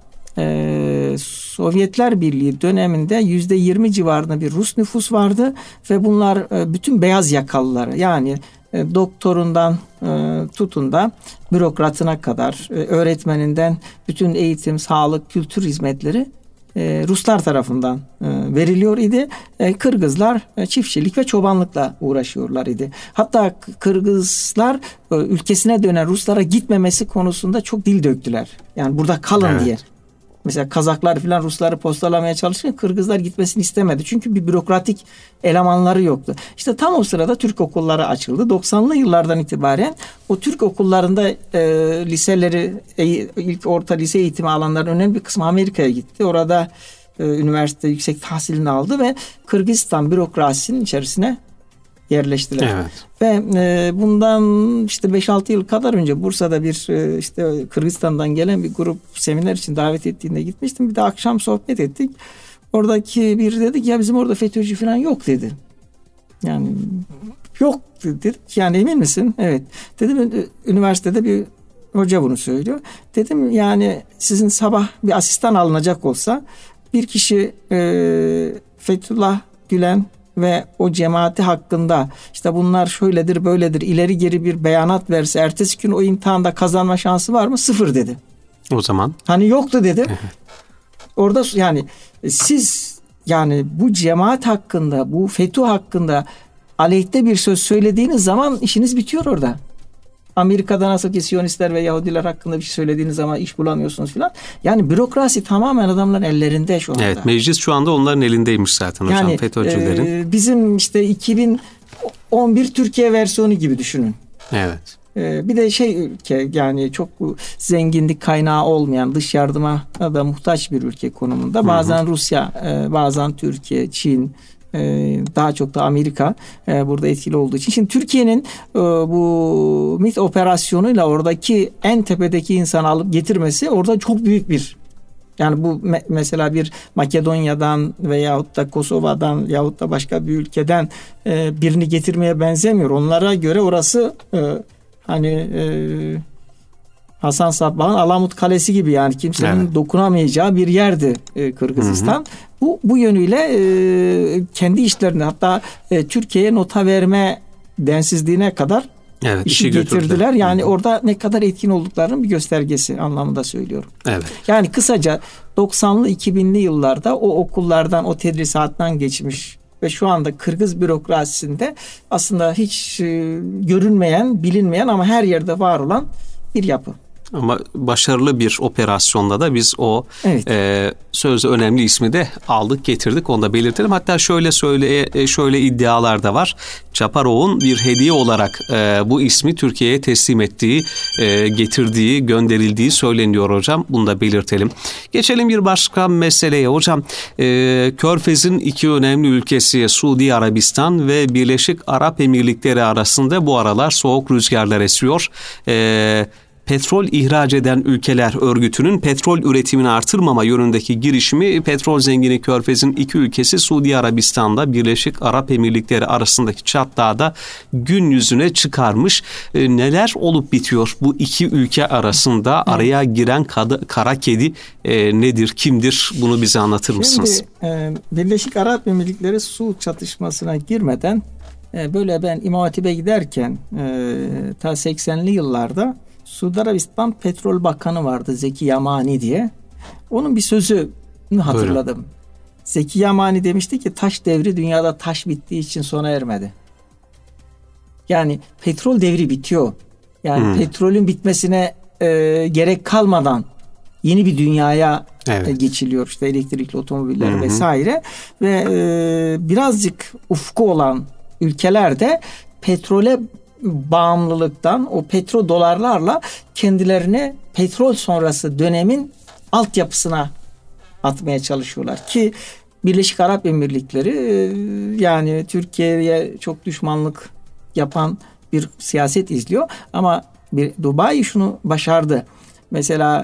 Sovyetler Birliği döneminde %20 civarında bir Rus nüfus vardı ve bunlar bütün beyaz yakalıları yani doktorundan tutun da bürokratına kadar öğretmeninden bütün eğitim, sağlık, kültür hizmetleri Ruslar tarafından veriliyor idi. Kırgızlar çiftçilik ve çobanlıkla uğraşıyorlar idi. Hatta Kırgızlar ülkesine dönen Ruslara gitmemesi konusunda çok dil döktüler. Yani burada kalın diye. Mesela Kazaklar filan Rusları postalamaya çalışırken Kırgızlar gitmesini istemedi. Çünkü bir bürokratik elemanları yoktu. İşte tam o sırada Türk okulları açıldı. 90'lı yıllardan itibaren o Türk okullarında liseleri, ilk orta lise eğitimi alanların önemli bir kısmı Amerika'ya gitti. Orada üniversite yüksek tahsilini aldı ve Kırgızistan bürokrasisinin içerisine yerleştiler. Evet. Ve bundan işte 5-6 yıl kadar önce Bursa'da bir işte Kırgızistan'dan gelen bir grup seminer için davet ettiğinde gitmiştim. Bir de akşam sohbet ettik. Oradaki biri dedi ki ya bizim orada FETÖ'cü falan yok dedi. Yani yok dedik. Yani emin misin? Evet. Dedim üniversitede bir hoca bunu söylüyor. Dedim yani sizin sabah bir asistan alınacak olsa bir kişi Fethullah Gülen ve o cemaati hakkında işte bunlar şöyledir böyledir ileri geri bir beyanat verse ertesi gün o imtihanda kazanma şansı var mı? 0 dedi. O zaman? Hani yoktu dedi. Orada yani siz yani bu cemaat hakkında bu FETÖ hakkında aleyhte bir söz söylediğiniz zaman işiniz bitiyor orada. Amerika'da nasıl ki Siyonistler ve Yahudiler hakkında bir şey söylediğiniz zaman iş bulamıyorsunuz filan. Yani bürokrasi tamamen adamların ellerinde şu anda. Evet, meclis şu anda onların elindeymiş zaten hocam, yani, FETÖ'cülerin. Bizim işte 2011 Türkiye versiyonu gibi düşünün. Evet. Bir de ülke yani çok zenginlik kaynağı olmayan dış yardıma da muhtaç bir ülke konumunda. Bazen Rusya, bazen Türkiye, Çin, daha çok da Amerika burada etkili olduğu için. Şimdi Türkiye'nin bu MİT operasyonuyla oradaki en tepedeki insanı alıp getirmesi orada çok büyük bir yani bu mesela bir Makedonya'dan veyahut da Kosova'dan yahut da başka bir ülkeden birini getirmeye benzemiyor. Onlara göre orası Hasan Sabbah'ın Alamut Kalesi gibi yani kimsenin dokunamayacağı bir yerdi Kırgızistan. Bu yönüyle kendi işlerinde hatta Türkiye'ye nota verme densizliğine kadar işi getirdiler. Yani orada ne kadar etkin olduklarının bir göstergesi anlamında söylüyorum. Evet. Yani kısaca 90'lı 2000'li yıllarda o okullardan o tedrisattan geçmiş ve şu anda Kırgız bürokrasisinde aslında hiç görünmeyen, bilinmeyen ama her yerde var olan bir yapı. Ama başarılı bir operasyonda da biz o sözde önemli ismi de aldık getirdik, onu da belirtelim. Hatta şöyle iddialar da var. Çaparov'un bir hediye olarak bu ismi Türkiye'ye teslim ettiği, getirdiği, gönderildiği söyleniyor hocam. Bunu da belirtelim. Geçelim bir başka meseleye hocam. Körfez'in iki önemli ülkesi Suudi Arabistan ve Birleşik Arap Emirlikleri arasında bu aralar soğuk rüzgarlar esiyor. Petrol ihraç eden ülkeler örgütünün petrol üretimini artırmama yönündeki girişimi petrol zengini Körfez'in iki ülkesi Suudi Arabistan'da Birleşik Arap Emirlikleri arasındaki çatlağı gün yüzüne çıkarmış. Neler olup bitiyor bu iki ülke arasında? Araya giren kara kedi nedir, kimdir? Bunu bize anlatır mısınız? Şimdi Birleşik Arap Emirlikleri Suud çatışmasına girmeden böyle ben İmam Hatip'e giderken ta 80'li yıllarda Suudi Arabistan Petrol Bakanı vardı, Zeki Yamani diye. Onun bir sözünü hatırladım. Buyurun. Zeki Yamani demişti ki taş devri dünyada taş bittiği için sona ermedi. Yani petrol devri bitiyor. Yani petrolün bitmesine gerek kalmadan yeni bir dünyaya geçiliyor. İşte elektrikli otomobiller vesaire. Ve birazcık ufku olan ülkelerde petrole bağımlılıktan o petrodolarlarla kendilerini petrol sonrası dönemin altyapısına atmaya çalışıyorlar ki Birleşik Arap Emirlikleri yani Türkiye'ye çok düşmanlık yapan bir siyaset izliyor ama Dubai şunu başardı. Mesela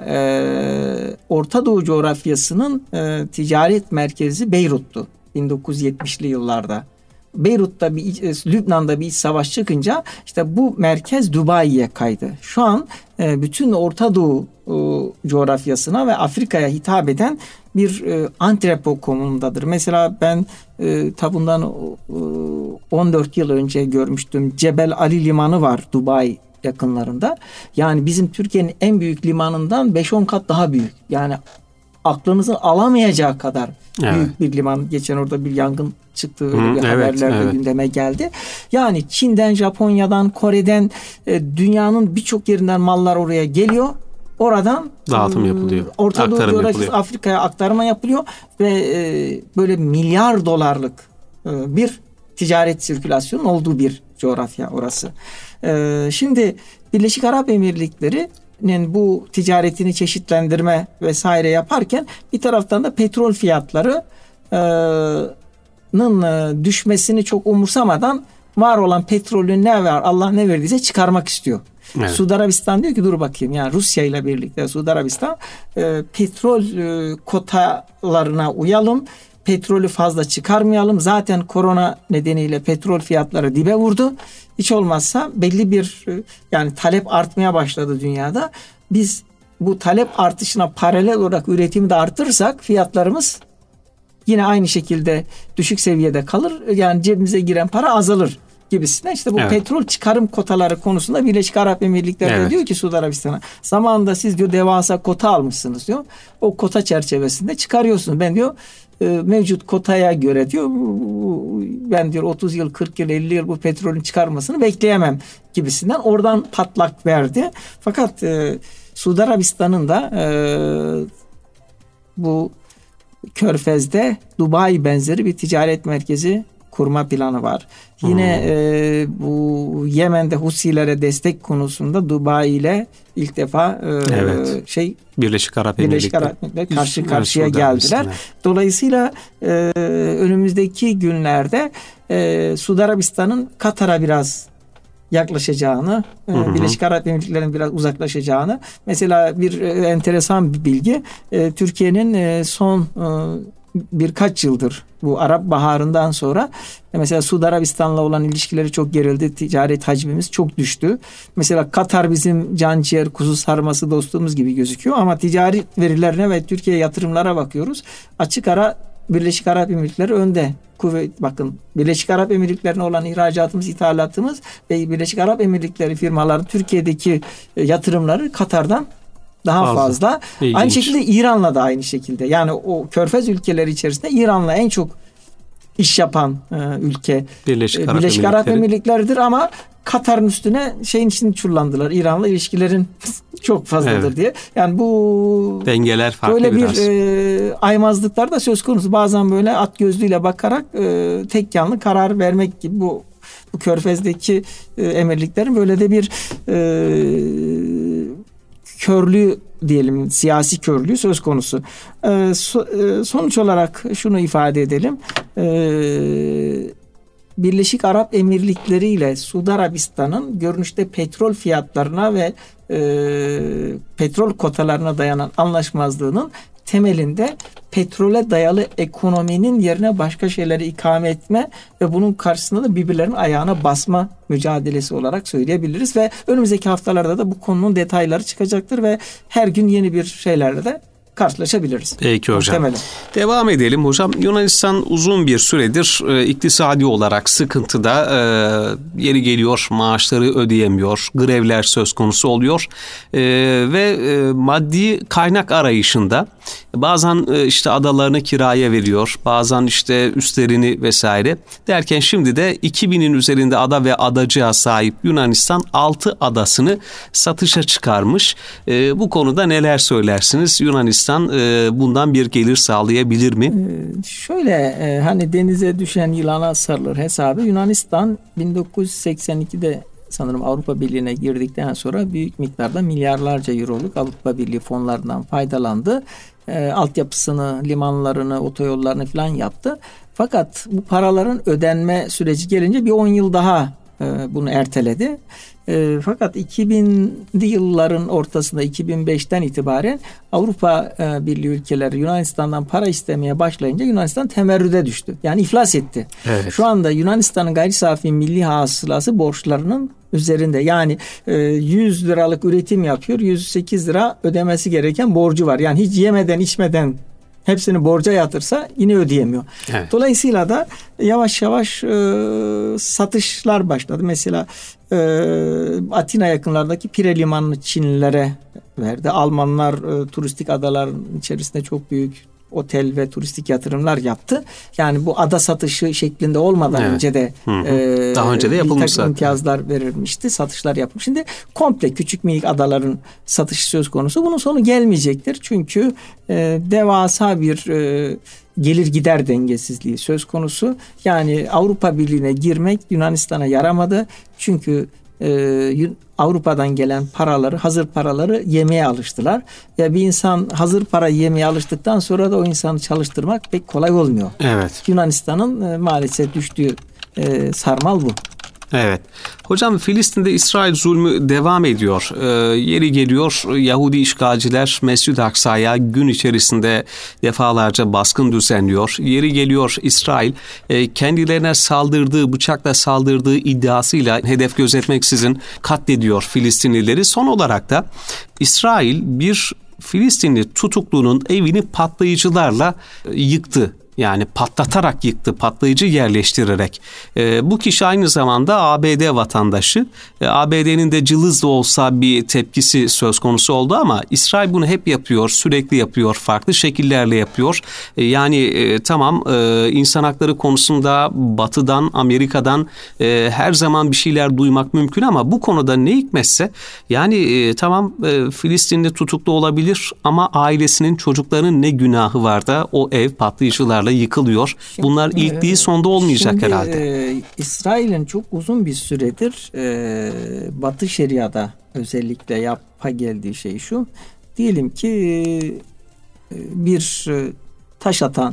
Orta Doğu coğrafyasının ticaret merkezi Beyrut'tu 1970'li yıllarda. Beyrut'ta Lübnan'da bir iç savaş çıkınca işte bu merkez Dubai'ye kaydı. Şu an bütün Orta Doğu coğrafyasına ve Afrika'ya hitap eden bir antrepo konumundadır. Mesela ben bundan 14 yıl önce görmüştüm. Cebel Ali Limanı var Dubai yakınlarında. Yani bizim Türkiye'nin en büyük limanından 5-10 kat daha büyük. Yani aklınızın alamayacağı kadar büyük bir liman. Geçen orada bir yangın çıktı. Öyle bir haberlerde gündeme geldi. Yani Çin'den, Japonya'dan, Kore'den dünyanın birçok yerinden mallar oraya geliyor. Oradan dağıtım yapılıyor. Orta Doğu coğrafyası Afrika'ya aktarma yapılıyor ve böyle milyar dolarlık bir ticaret sirkülasyonun olduğu bir coğrafya orası. Şimdi Birleşik Arap Emirlikleri'nin bu ticaretini çeşitlendirme vesaire yaparken bir taraftan da petrol fiyatlarının düşmesini çok umursamadan var olan petrolün ne var Allah ne verdiyse çıkarmak istiyor. Evet. Suudi Arabistan diyor ki dur bakayım yani Rusya ile birlikte Suudi Arabistan petrol kotalarına uyalım. Petrolü fazla çıkarmayalım. Zaten korona nedeniyle petrol fiyatları dibe vurdu. Hiç olmazsa belli bir yani talep artmaya başladı dünyada. Biz bu talep artışına paralel olarak üretimi de artırırsak fiyatlarımız yine aynı şekilde düşük seviyede kalır. Yani cebimize giren para azalır gibisine. İşte bu petrol çıkarım kotaları konusunda Birleşik Arap Emirlikleri diyor ki Suudi Arabistan'a zamanında siz diyor devasa kota almışsınız diyor. O kota çerçevesinde çıkarıyorsunuz. Ben diyor mevcut kotaya göre diyor ben diyor 30 yıl 40 yıl 50 yıl bu petrolün çıkarmasını bekleyemem gibisinden oradan patlak verdi. Fakat Suudi Arabistan'ın da bu Körfez'de Dubai benzeri bir ticaret merkezi kurma planı var. Yine bu Yemen'de Husilere destek konusunda Dubai ile ilk defa Birleşik Arap Emirlikleri karşı karşıya geldiler. Dolayısıyla önümüzdeki günlerde Suudi Arabistan'ın Katar'a biraz yaklaşacağını, Birleşik Arap Emirlikleri'nin biraz uzaklaşacağını. Mesela bir enteresan bir bilgi, Türkiye'nin son birkaç yıldır bu Arap Baharı'ndan sonra mesela Suudi Arabistan'la olan ilişkileri çok gerildi. Ticaret hacmimiz çok düştü. Mesela Katar bizim can ciğer kuzu sarması dostluğumuz gibi gözüküyor ama ticari verilerine ve Türkiye yatırımlara bakıyoruz. Açık ara Birleşik Arap Emirlikleri önde. Bakın Birleşik Arap Emirlikleri'ne olan ihracatımız, ithalatımız ve Birleşik Arap Emirlikleri firmaların Türkiye'deki yatırımları Katar'dan daha fazla. Aynı şekilde İran'la da aynı şekilde. Yani o Körfez ülkeleri içerisinde İran'la en çok iş yapan ülke Birleşik Arap Emirlikleri'dir ama Katar'ın üstüne şeyin için çullandılar. İran'la ilişkilerin çok fazladır diye. Yani bu dengeler farklı böyle biraz. Bir aymazlıklar da söz konusu. Bazen böyle at gözlüğüyle bakarak tek yanlı karar vermek gibi bu Körfez'deki emirliklerin böyle de bir körlüğü diyelim, siyasi körlüğü söz konusu. Sonuç olarak şunu ifade edelim. Birleşik Arap Emirlikleri ile Suudi Arabistan'ın görünüşte petrol fiyatlarına ve petrol kotalarına dayanan anlaşmazlığının temelinde petrole dayalı ekonominin yerine başka şeyleri ikame etme ve bunun karşısında da birbirlerinin ayağına basma mücadelesi olarak söyleyebiliriz ve önümüzdeki haftalarda da bu konunun detayları çıkacaktır ve her gün yeni bir şeylerle de karşılaşabiliriz. Peki hocam. Muhtemelen. Devam edelim hocam. Yunanistan uzun bir süredir iktisadi olarak sıkıntıda, yeri geliyor maaşları ödeyemiyor, grevler söz konusu oluyor ve maddi kaynak arayışında bazen işte adalarını kiraya veriyor, bazen işte üstlerini vesaire derken şimdi de 2000'in üzerinde ada ve adacığa sahip Yunanistan 6 adasını satışa çıkarmış. Bu konuda neler söylersiniz? Yunanistan bundan bir gelir sağlayabilir mi? Şöyle hani denize düşen yılana sarılır hesabı. Yunanistan 1982'de sanırım Avrupa Birliği'ne girdikten sonra büyük miktarda milyarlarca euroluk Avrupa Birliği fonlarından faydalandı. Altyapısını, limanlarını, otoyollarını falan yaptı. Fakat bu paraların ödenme süreci gelince bir 10 yıl daha bunu erteledi. Fakat 2000'li yılların ortasında 2005'ten itibaren Avrupa Birliği ülkeleri Yunanistan'dan para istemeye başlayınca Yunanistan temerrüde düştü. Yani iflas etti. Evet. Şu anda Yunanistan'ın gayri safi milli hasılası borçlarının üzerinde. Yani 100 liralık üretim yapıyor. 108 lira ödemesi gereken borcu var. Yani hiç yemeden içmeden hepsini borca yatırsa yine ödeyemiyor. Evet. Dolayısıyla da yavaş yavaş satışlar başladı. Mesela Atina yakınlardaki Pire Limanı'nı Çinlilere verdi. Almanlar turistik adaların içerisinde çok büyük otel ve turistik yatırımlar yaptı. Yani bu ada satışı şeklinde olmadan önce de daha önce de yapılmış zaten. İmtiyazlar verilmişti. Satışlar yapılmış. Şimdi komple küçük minik adaların satışı söz konusu. Bunun sonu gelmeyecektir. Çünkü devasa bir gelir gider dengesizliği söz konusu. Yani Avrupa Birliği'ne girmek Yunanistan'a yaramadı. Çünkü Avrupa'dan gelen paraları, hazır paraları yemeye alıştılar. Ve bir insan hazır para yemeye alıştıktan sonra da o insanı çalıştırmak pek kolay olmuyor. Evet. Yunanistan'ın maalesef düştüğü sarmal bu. Evet. Hocam Filistin'de İsrail zulmü devam ediyor. Yeri geliyor Yahudi işgalciler Mescid-i Aksa'ya gün içerisinde defalarca baskın düzenliyor. Yeri geliyor İsrail kendilerine saldırdığı, bıçakla saldırdığı iddiasıyla hedef gözetmeksizin katlediyor Filistinlileri. Son olarak da İsrail bir Filistinli tutuklunun evini patlayıcılarla yıktı. Yani patlatarak yıktı, patlayıcı yerleştirerek. Bu kişi aynı zamanda ABD vatandaşı. ABD'nin de cılız da olsa bir tepkisi söz konusu oldu ama İsrail bunu hep yapıyor, sürekli yapıyor, farklı şekillerle yapıyor. Yani tamam insan hakları konusunda Batı'dan, Amerika'dan her zaman bir şeyler duymak mümkün ama bu konuda ne hikmetse yani tamam Filistin'de tutuklu olabilir ama ailesinin, çocuklarının ne günahı var da o ev patlayıcılarla yıkılıyor. Bunlar ilk değil sonda olmayacak herhalde. İsrail'in çok uzun bir süredir Batı Şeria'da özellikle yapma geldiği şey şu. Diyelim ki bir taş atan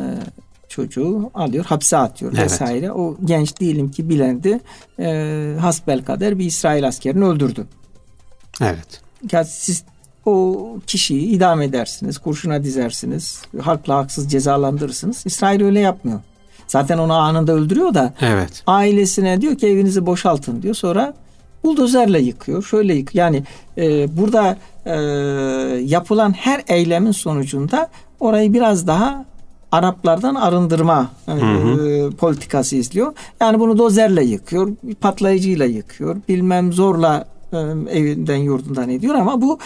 çocuğu alıyor, hapse atıyor vesaire. Evet. O genç diyelim ki bilendi. Hasbelkader bir İsrail askerini öldürdü. Evet. Yani siz o kişiyi idam edersiniz, kurşuna dizersiniz, hakla haksız cezalandırırsınız. İsrail öyle yapmıyor. Zaten onu anında öldürüyor da ailesine diyor ki evinizi boşaltın diyor. Sonra buldozerle yıkıyor, şöyle yıkıyor. Yani burada yapılan her eylemin sonucunda orayı biraz daha Araplardan arındırma politikası izliyor. Yani bunu dozerle yıkıyor, patlayıcıyla yıkıyor, bilmem zorla evinden yurdundan ediyor ama bu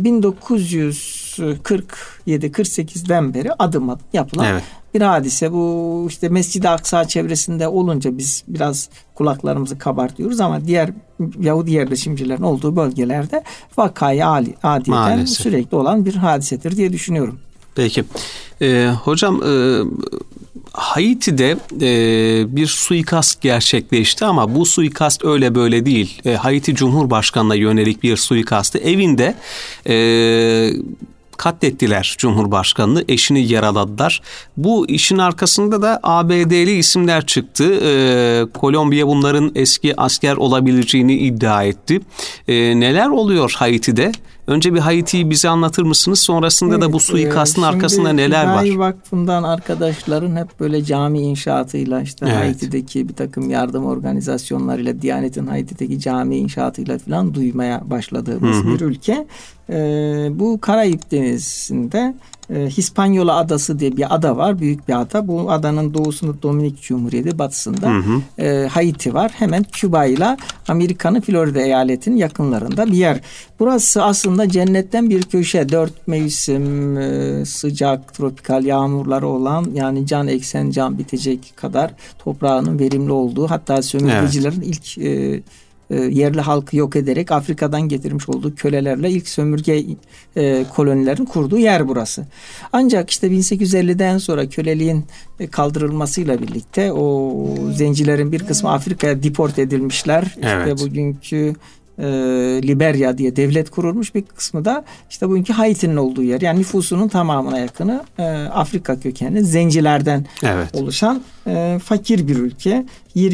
1947-48'den beri adım adım yapılan bir hadise. Bu işte Mescid-i Aksa çevresinde olunca biz biraz kulaklarımızı kabartıyoruz ama diğer Yahudi yerleşimcilerin olduğu bölgelerde vakayı adiyen sürekli olan bir hadisedir diye düşünüyorum. Peki. Hocam Haiti'de bir suikast gerçekleşti ama bu suikast öyle böyle değil. Haiti Cumhurbaşkanı'na yönelik bir suikastı. Evinde katlettiler Cumhurbaşkanı'nı, eşini yaraladılar. Bu işin arkasında da ABD'li isimler çıktı. Kolombiya bunların eski asker olabileceğini iddia etti. Neler oluyor Haiti'de? Önce bir Haiti'yi bize anlatır mısınız? Sonrasında da bu suikastın arkasında neler var? Şimdi Vakfı'ndan arkadaşların hep böyle cami inşaatıyla, işte Haiti'deki bir takım yardım organizasyonlarıyla, Diyanet'in Haiti'deki cami inşaatıyla falan duymaya başladığımız bir ülke. Bu Karayip Denizi'nde Hispanyola Adası diye bir ada var. Büyük bir ada. Bu adanın doğusunda Dominik Cumhuriyeti, batısında Haiti var. Hemen Küba ile Amerika'nın Florida eyaletinin yakınlarında bir yer. Burası aslında cennetten bir köşe. 4 mevsim sıcak, tropikal yağmurları olan, yani can eksen can bitecek kadar toprağının verimli olduğu, hatta sömürgecilerin ilk yerli halkı yok ederek Afrika'dan getirmiş olduğu kölelerle ilk sömürge kolonilerin kurduğu yer burası. Ancak işte 1850'den sonra köleliğin kaldırılmasıyla birlikte o zencilerin bir kısmı Afrika'ya deport edilmişler. Evet. İşte bugünkü Liberya diye devlet kurulmuş, bir kısmı da işte bugünkü Haiti'nin olduğu yer. Yani nüfusunun tamamına yakını Afrika kökenli zencilerden oluşan fakir bir ülke.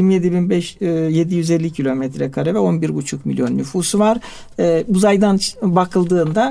27.750 kilometre kare ve 11,5 milyon nüfusu var. Uzaydan bakıldığında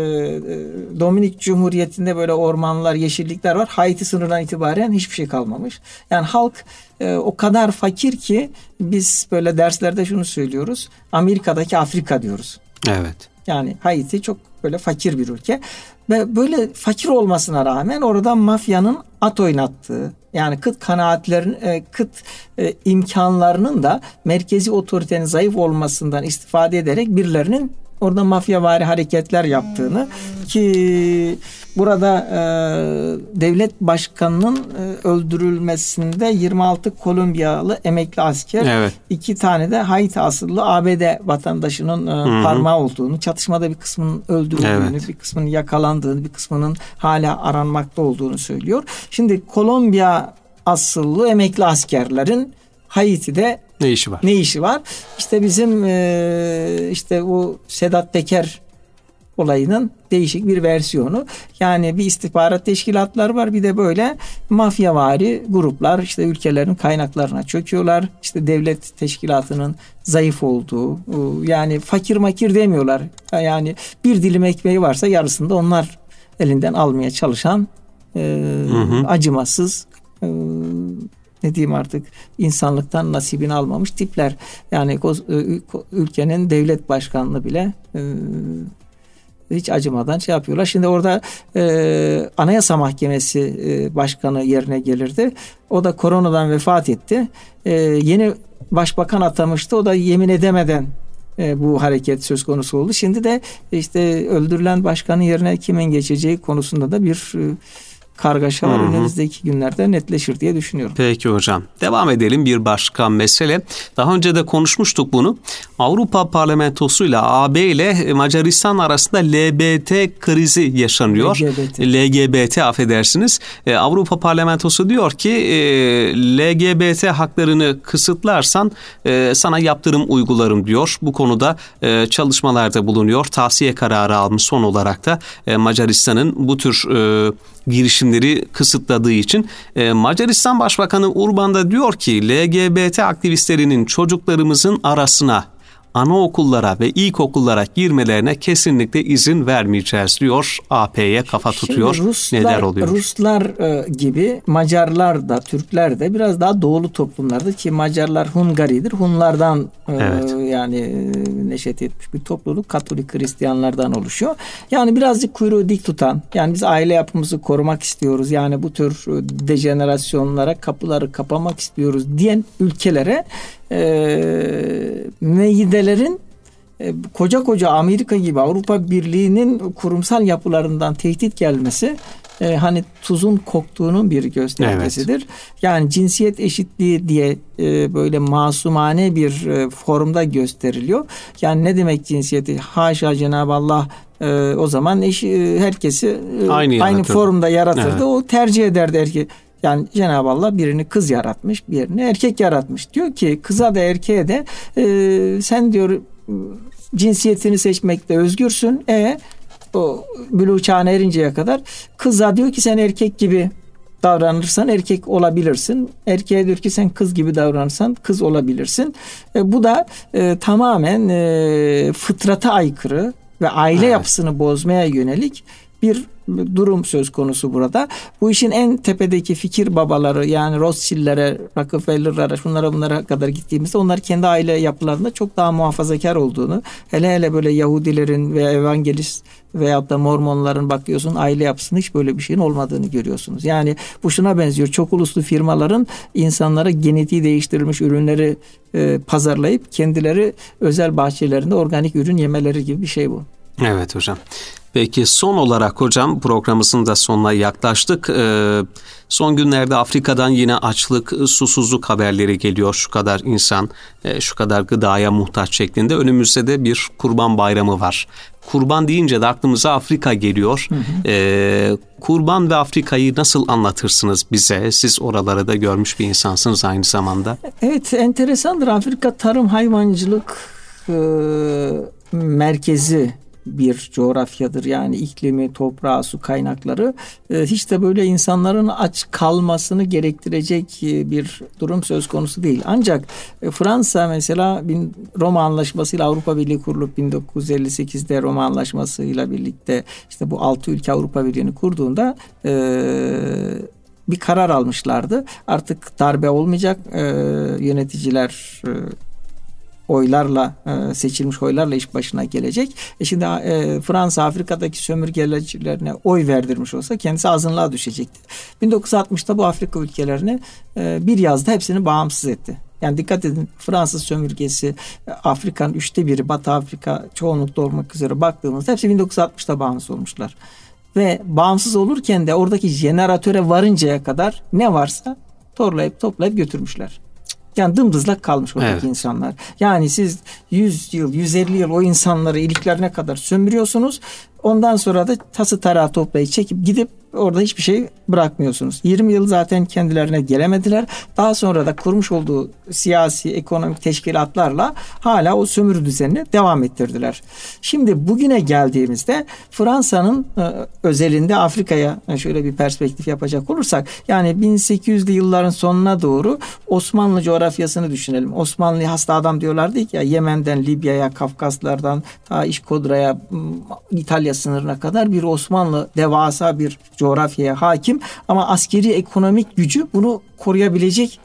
Dominik Cumhuriyeti'nde böyle ormanlar, yeşillikler var. Haiti sınırından itibaren hiçbir şey kalmamış. Yani halk o kadar fakir ki biz böyle derslerde şunu söylüyoruz. Amerika'daki Afrika diyoruz. Evet. Yani Haiti çok böyle fakir bir ülke. Ve böyle fakir olmasına rağmen orada mafyanın at oynattığı, yani kıt kanaatlerin, imkanlarının da merkezi otoritenin zayıf olmasından istifade ederek birilerinin orada mafyavari hareketler yaptığını, ki burada devlet başkanının öldürülmesinde 26 Kolombiyalı emekli asker, 2 tane de Haiti asıllı ABD vatandaşının parmağı olduğunu, çatışmada bir kısmının öldürüldüğünü, bir kısmının yakalandığını, bir kısmının hala aranmakta olduğunu söylüyor. Şimdi Kolombiya asıllı emekli askerlerin Haiti'de ne işi var? İşte bizim işte bu Sedat Peker olayının değişik bir versiyonu. Yani bir istihbarat teşkilatları var, bir de böyle mafyavari gruplar işte ülkelerin kaynaklarına çöküyorlar. İşte devlet teşkilatının zayıf olduğu, yani fakir makir demiyorlar. Yani bir dilim ekmeği varsa yarısını da onlar elinden almaya çalışan acımasız, ne diyeyim artık, insanlıktan nasibini almamış tipler. Yani ülkenin devlet başkanlığı bile hiç acımadan şey yapıyorlar. Şimdi orada Anayasa Mahkemesi başkanı yerine gelirdi. O da koronadan vefat etti. Yeni başbakan atamıştı. O da yemin edemeden bu hareket söz konusu oldu. Şimdi de işte öldürülen başkanın yerine kimin geçeceği konusunda da bir kargaşa var. Önümüzdeki günlerde netleşir diye düşünüyorum. Peki hocam. Devam edelim bir başka mesele. Daha önce de konuşmuştuk bunu. Avrupa Parlamentosu ile AB ile Macaristan arasında LGBT krizi yaşanıyor. LGBT affedersiniz. Avrupa Parlamentosu diyor ki LGBT haklarını kısıtlarsan sana yaptırım uygularım diyor. Bu konuda çalışmalarda bulunuyor. Tavsiye kararı almış son olarak da Macaristan'ın bu tür girişimleri kısıtladığı için. Macaristan Başbakanı Urban da diyor ki LGBT aktivistlerinin çocuklarımızın arasına, anaokullara ve ilkokullara girmelerine kesinlikle izin vermeyeceğiz diyor. AP'ye kafa tutuyor. Neler oluyor? Ruslar gibi Macarlar da, Türkler de biraz daha doğulu toplumlardır ki Macarlar Hungari'dir. Hunlardan yani neşet etmiş bir topluluk, Katolik Hristiyanlardan oluşuyor. Yani birazcık kuyruğu dik tutan, yani biz aile yapımızı korumak istiyoruz, yani bu tür dejenerasyonlara kapıları kapamak istiyoruz diyen ülkelere müeyyidelerin koca koca Amerika gibi Avrupa Birliği'nin kurumsal yapılarından tehdit gelmesi hani tuzun koktuğunun bir göstergesidir. Yani cinsiyet eşitliği diye böyle masumane bir formda gösteriliyor. Yani ne demek cinsiyeti? Haşa, Cenab-ı Allah o zaman herkesi aynı formda yaratırdı. O tercih ederdi erkeği. Yani Cenab-ı Allah birini kız yaratmış, birini erkek yaratmış. Diyor ki kıza da erkeğe de sen diyor cinsiyetini seçmekte özgürsün. o buluğ çağına erinceye kadar kıza diyor ki sen erkek gibi davranırsan erkek olabilirsin. Erkeğe diyor ki sen kız gibi davranırsan kız olabilirsin. Bu da tamamen fıtrata aykırı ve aile yapısını bozmaya yönelik bir durum söz konusu burada. Bu işin en tepedeki fikir babaları, yani Rothschild'lere, Rockefeller'lara, şunlara bunlara kadar gittiğimizde onlar kendi aile yapılarında çok daha muhafazakar olduğunu, hele böyle Yahudilerin veya Evangelist veyahut da Mormonların bakıyorsun aile yapısında hiç böyle bir şeyin olmadığını görüyorsunuz. Yani bu şuna benziyor. Çok uluslu firmaların insanlara genetiği değiştirilmiş ürünleri pazarlayıp kendileri özel bahçelerinde organik ürün yemeleri gibi bir şey bu. Evet hocam. Peki son olarak hocam, programımızın da sonuna yaklaştık. Son günlerde Afrika'dan yine açlık, susuzluk haberleri geliyor. Şu kadar insan, şu kadar gıdaya muhtaç şeklinde. Önümüzde de bir Kurban Bayramı var. Kurban deyince de aklımıza Afrika geliyor. Kurban ve Afrika'yı nasıl anlatırsınız bize? Siz oraları da görmüş bir insansınız aynı zamanda. Evet, enteresandır. Afrika tarım hayvancılık merkezi bir coğrafyadır. Yani iklimi, toprağı, su kaynakları hiç de böyle insanların aç kalmasını gerektirecek bir durum söz konusu değil. Ancak Fransa mesela Roma Anlaşması ile Avrupa Birliği kurulup 1958'de Roma Anlaşması ile birlikte işte bu 6 ülke Avrupa Birliği'ni kurduğunda bir karar almışlardı. Artık darbe olmayacak, yöneticiler oylarla, seçilmiş oylarla iş başına gelecek. Şimdi Fransa Afrika'daki sömürgecilerine oy verdirmiş olsa kendisi azınlığa düşecekti. 1960'ta bu Afrika ülkelerini bir yazda hepsini bağımsız etti. Yani dikkat edin, Fransız sömürgesi Afrika'nın 1/3, Batı Afrika çoğunlukta olmak üzere baktığımızda hepsi 1960'ta bağımsız olmuşlar. Ve bağımsız olurken de oradaki jeneratöre varıncaya kadar ne varsa toplayıp götürmüşler. Yani dımdızlak kalmış oradaki insanlar. Yani siz 100 yıl, 150 yıl o insanları iliklerine kadar sömürüyorsunuz. Ondan sonra da tası tarağı toplayıp çekip gidip orada hiçbir şey bırakmıyorsunuz. 20 yıl zaten kendilerine gelemediler. Daha sonra da kurmuş olduğu siyasi, ekonomik teşkilatlarla hala o sömürü düzenini devam ettirdiler. Şimdi bugüne geldiğimizde Fransa'nın özelinde Afrika'ya şöyle bir perspektif yapacak olursak, yani 1800'lü yılların sonuna doğru Osmanlı coğrafyasını düşünelim. Osmanlı hasta adam diyorlardı ki ya, Yemen'den Libya'ya, Kafkaslardan ta İşkodra'ya, İtalya sınırına kadar bir Osmanlı devasa bir coğrafyaya hakim, ama askeri ekonomik gücü bunu koruyabilecek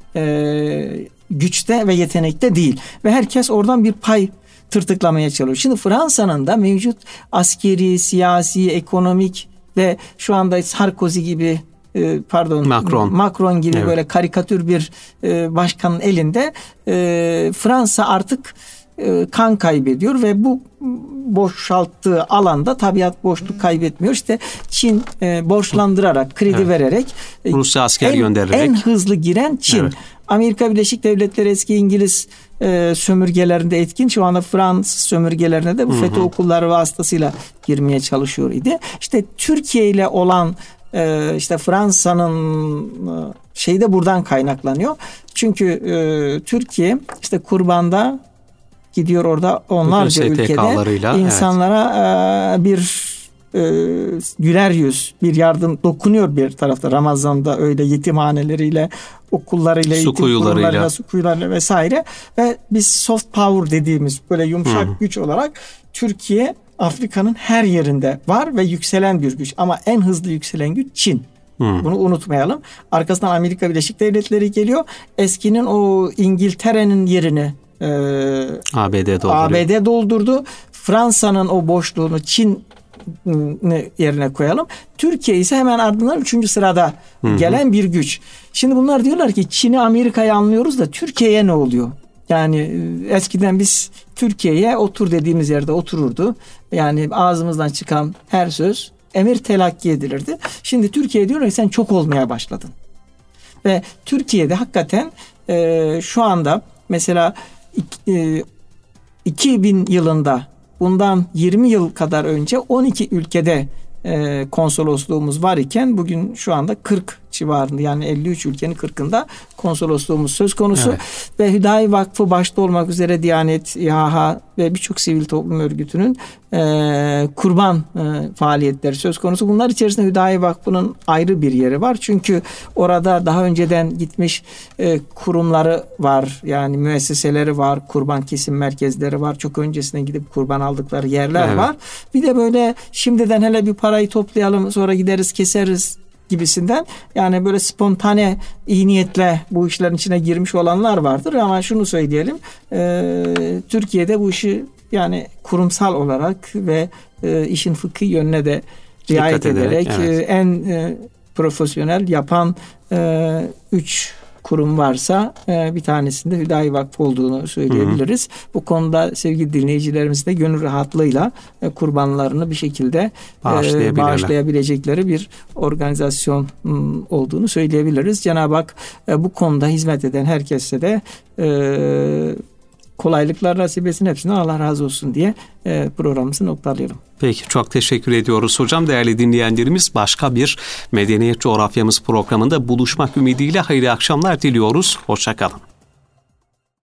güçte ve yetenekte değil. Ve herkes oradan bir pay tırtıklamaya çalışıyor. Şimdi Fransa'nın da mevcut askeri, siyasi, ekonomik ve şu anda Sarkozy gibi Macron gibi böyle karikatür bir başkanın elinde Fransa artık kan kaybediyor ve bu boşalttığı alanda tabiat boşluk kaybetmiyor. İşte Çin borçlandırarak, kredi vererek, Rusya asker göndererek en hızlı giren Çin. Evet. Amerika Birleşik Devletleri eski İngiliz sömürgelerinde etkin. Şu anda Fransız sömürgelerine de bu FETÖ okulları vasıtasıyla girmeye çalışıyor idi. İşte Türkiye ile olan işte Fransa'nın şeyi de buradan kaynaklanıyor. Çünkü Türkiye işte Kurban'da gidiyor, orada onlarca ülkede insanlara bir güler yüz, bir yardım dokunuyor bir tarafta. Ramazan'da öyle yetimhaneleriyle, okullarıyla, eğitim kurumlarıyla, su kuyularıyla vesaire. Ve biz soft power dediğimiz böyle yumuşak güç olarak Türkiye Afrika'nın her yerinde var ve yükselen bir güç. Ama en hızlı yükselen güç Çin. Bunu unutmayalım. Arkasından Amerika Birleşik Devletleri geliyor. Eskinin o İngiltere'nin yerini ABD doldurdu. Fransa'nın o boşluğunu Çin yerine koyalım. Türkiye ise hemen ardından 3. sırada gelen bir güç. Şimdi bunlar diyorlar ki Çin'i, Amerika'yı anlıyoruz da Türkiye'ye ne oluyor? Yani eskiden biz Türkiye'ye otur dediğimiz yerde otururdu. Yani ağzımızdan çıkan her söz emir telakki edilirdi. Şimdi Türkiye diyor ki sen çok olmaya başladın. Ve Türkiye'de hakikaten şu anda mesela 2000 yılında, bundan 20 yıl kadar önce 12 ülkede konsolosluğumuz var iken bugün şu anda 40 civarında, yani 53 ülkenin 40'ında konsolosluğumuz söz konusu. Evet. Ve Hüdayi Vakfı başta olmak üzere Diyanet, İHA ve birçok sivil toplum örgütünün kurban faaliyetleri söz konusu. Bunlar içerisinde Hüdayi Vakfı'nın ayrı bir yeri var. Çünkü orada daha önceden gitmiş kurumları var. Yani müesseseleri var. Kurban kesim merkezleri var. Çok öncesine gidip kurban aldıkları yerler var. Bir de böyle şimdiden hele bir parayı toplayalım, sonra gideriz keseriz gibisinden, yani böyle spontane iyi niyetle bu işlerin içine girmiş olanlar vardır. Ama şunu söyleyelim, Türkiye'de bu işi yani kurumsal olarak ve işin fıkhi yönüne de riayet ederek en profesyonel yapan 3 kurum varsa bir tanesinde Hüdayi Vakfı olduğunu söyleyebiliriz. Bu konuda sevgili dinleyicilerimiz de gönül rahatlığıyla kurbanlarını bir şekilde bağışlayabilecekleri bir organizasyon olduğunu söyleyebiliriz. Cenab-ı Hak bu konuda hizmet eden herkese de kolaylıklar nasip etsin, hepsine Allah razı olsun diye programımızı noktalayalım. Peki, çok teşekkür ediyoruz hocam. Değerli dinleyenlerimiz, başka bir Medeniyet Coğrafyamız programında buluşmak ümidiyle hayırlı akşamlar diliyoruz. Hoşça kalın.